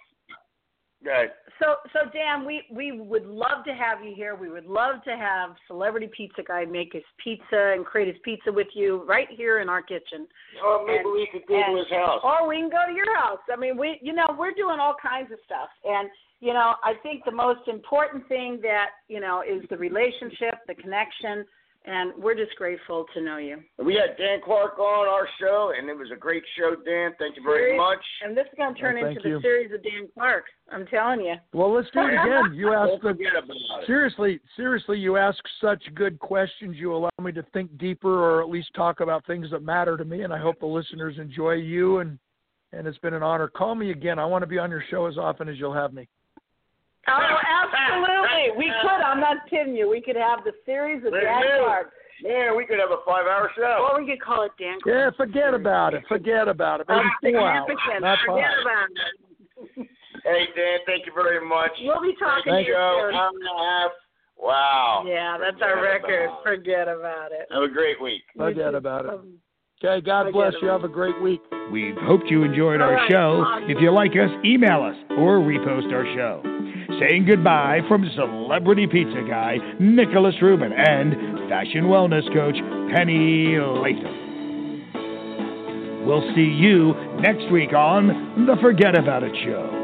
Right. So Dan, we would love to have you here. We would love to have Celebrity Pizza Guy make his pizza and create his pizza with you right here in our kitchen. Or maybe we could go to his house. Or we can go to your house. I mean, we're doing all kinds of stuff. And, I think the most important thing that, is the relationship, the connection, and we're just grateful to know you. We had Dan Clark on our show, and it was a great show, Dan. Thank you very much. And this is going to turn into the series of Dan Clark. I'm telling you. Well, let's do it again. You asked seriously, you ask such good questions. You allow me to think deeper, or at least talk about things that matter to me, and I hope the listeners enjoy you, and it's been an honor. Call me again. I want to be on your show as often as you'll have me. Oh, absolutely. We could. I'm not kidding you. We could have the series of Dan Clark. Yeah, we could have a 5-hour show. Or we could call it Dan Clark. Yeah, forget about it. Maybe 4 hours. Not 5. Forget about it. Hey, Dan, thank you very much. We'll be talking to you soon. Hour and a half. Wow. Yeah, that's our record. Forget about it. Have a great week. Forget about it. Okay, God bless you. Have a great week. We've hoped you enjoyed our show. If you like us, email us or repost our show. Saying goodbye from Celebrity Pizza Guy, Nicholas Rubin, and Fashion Wellness Coach, Penny Latham. We'll see you next week on The Forget About It Show.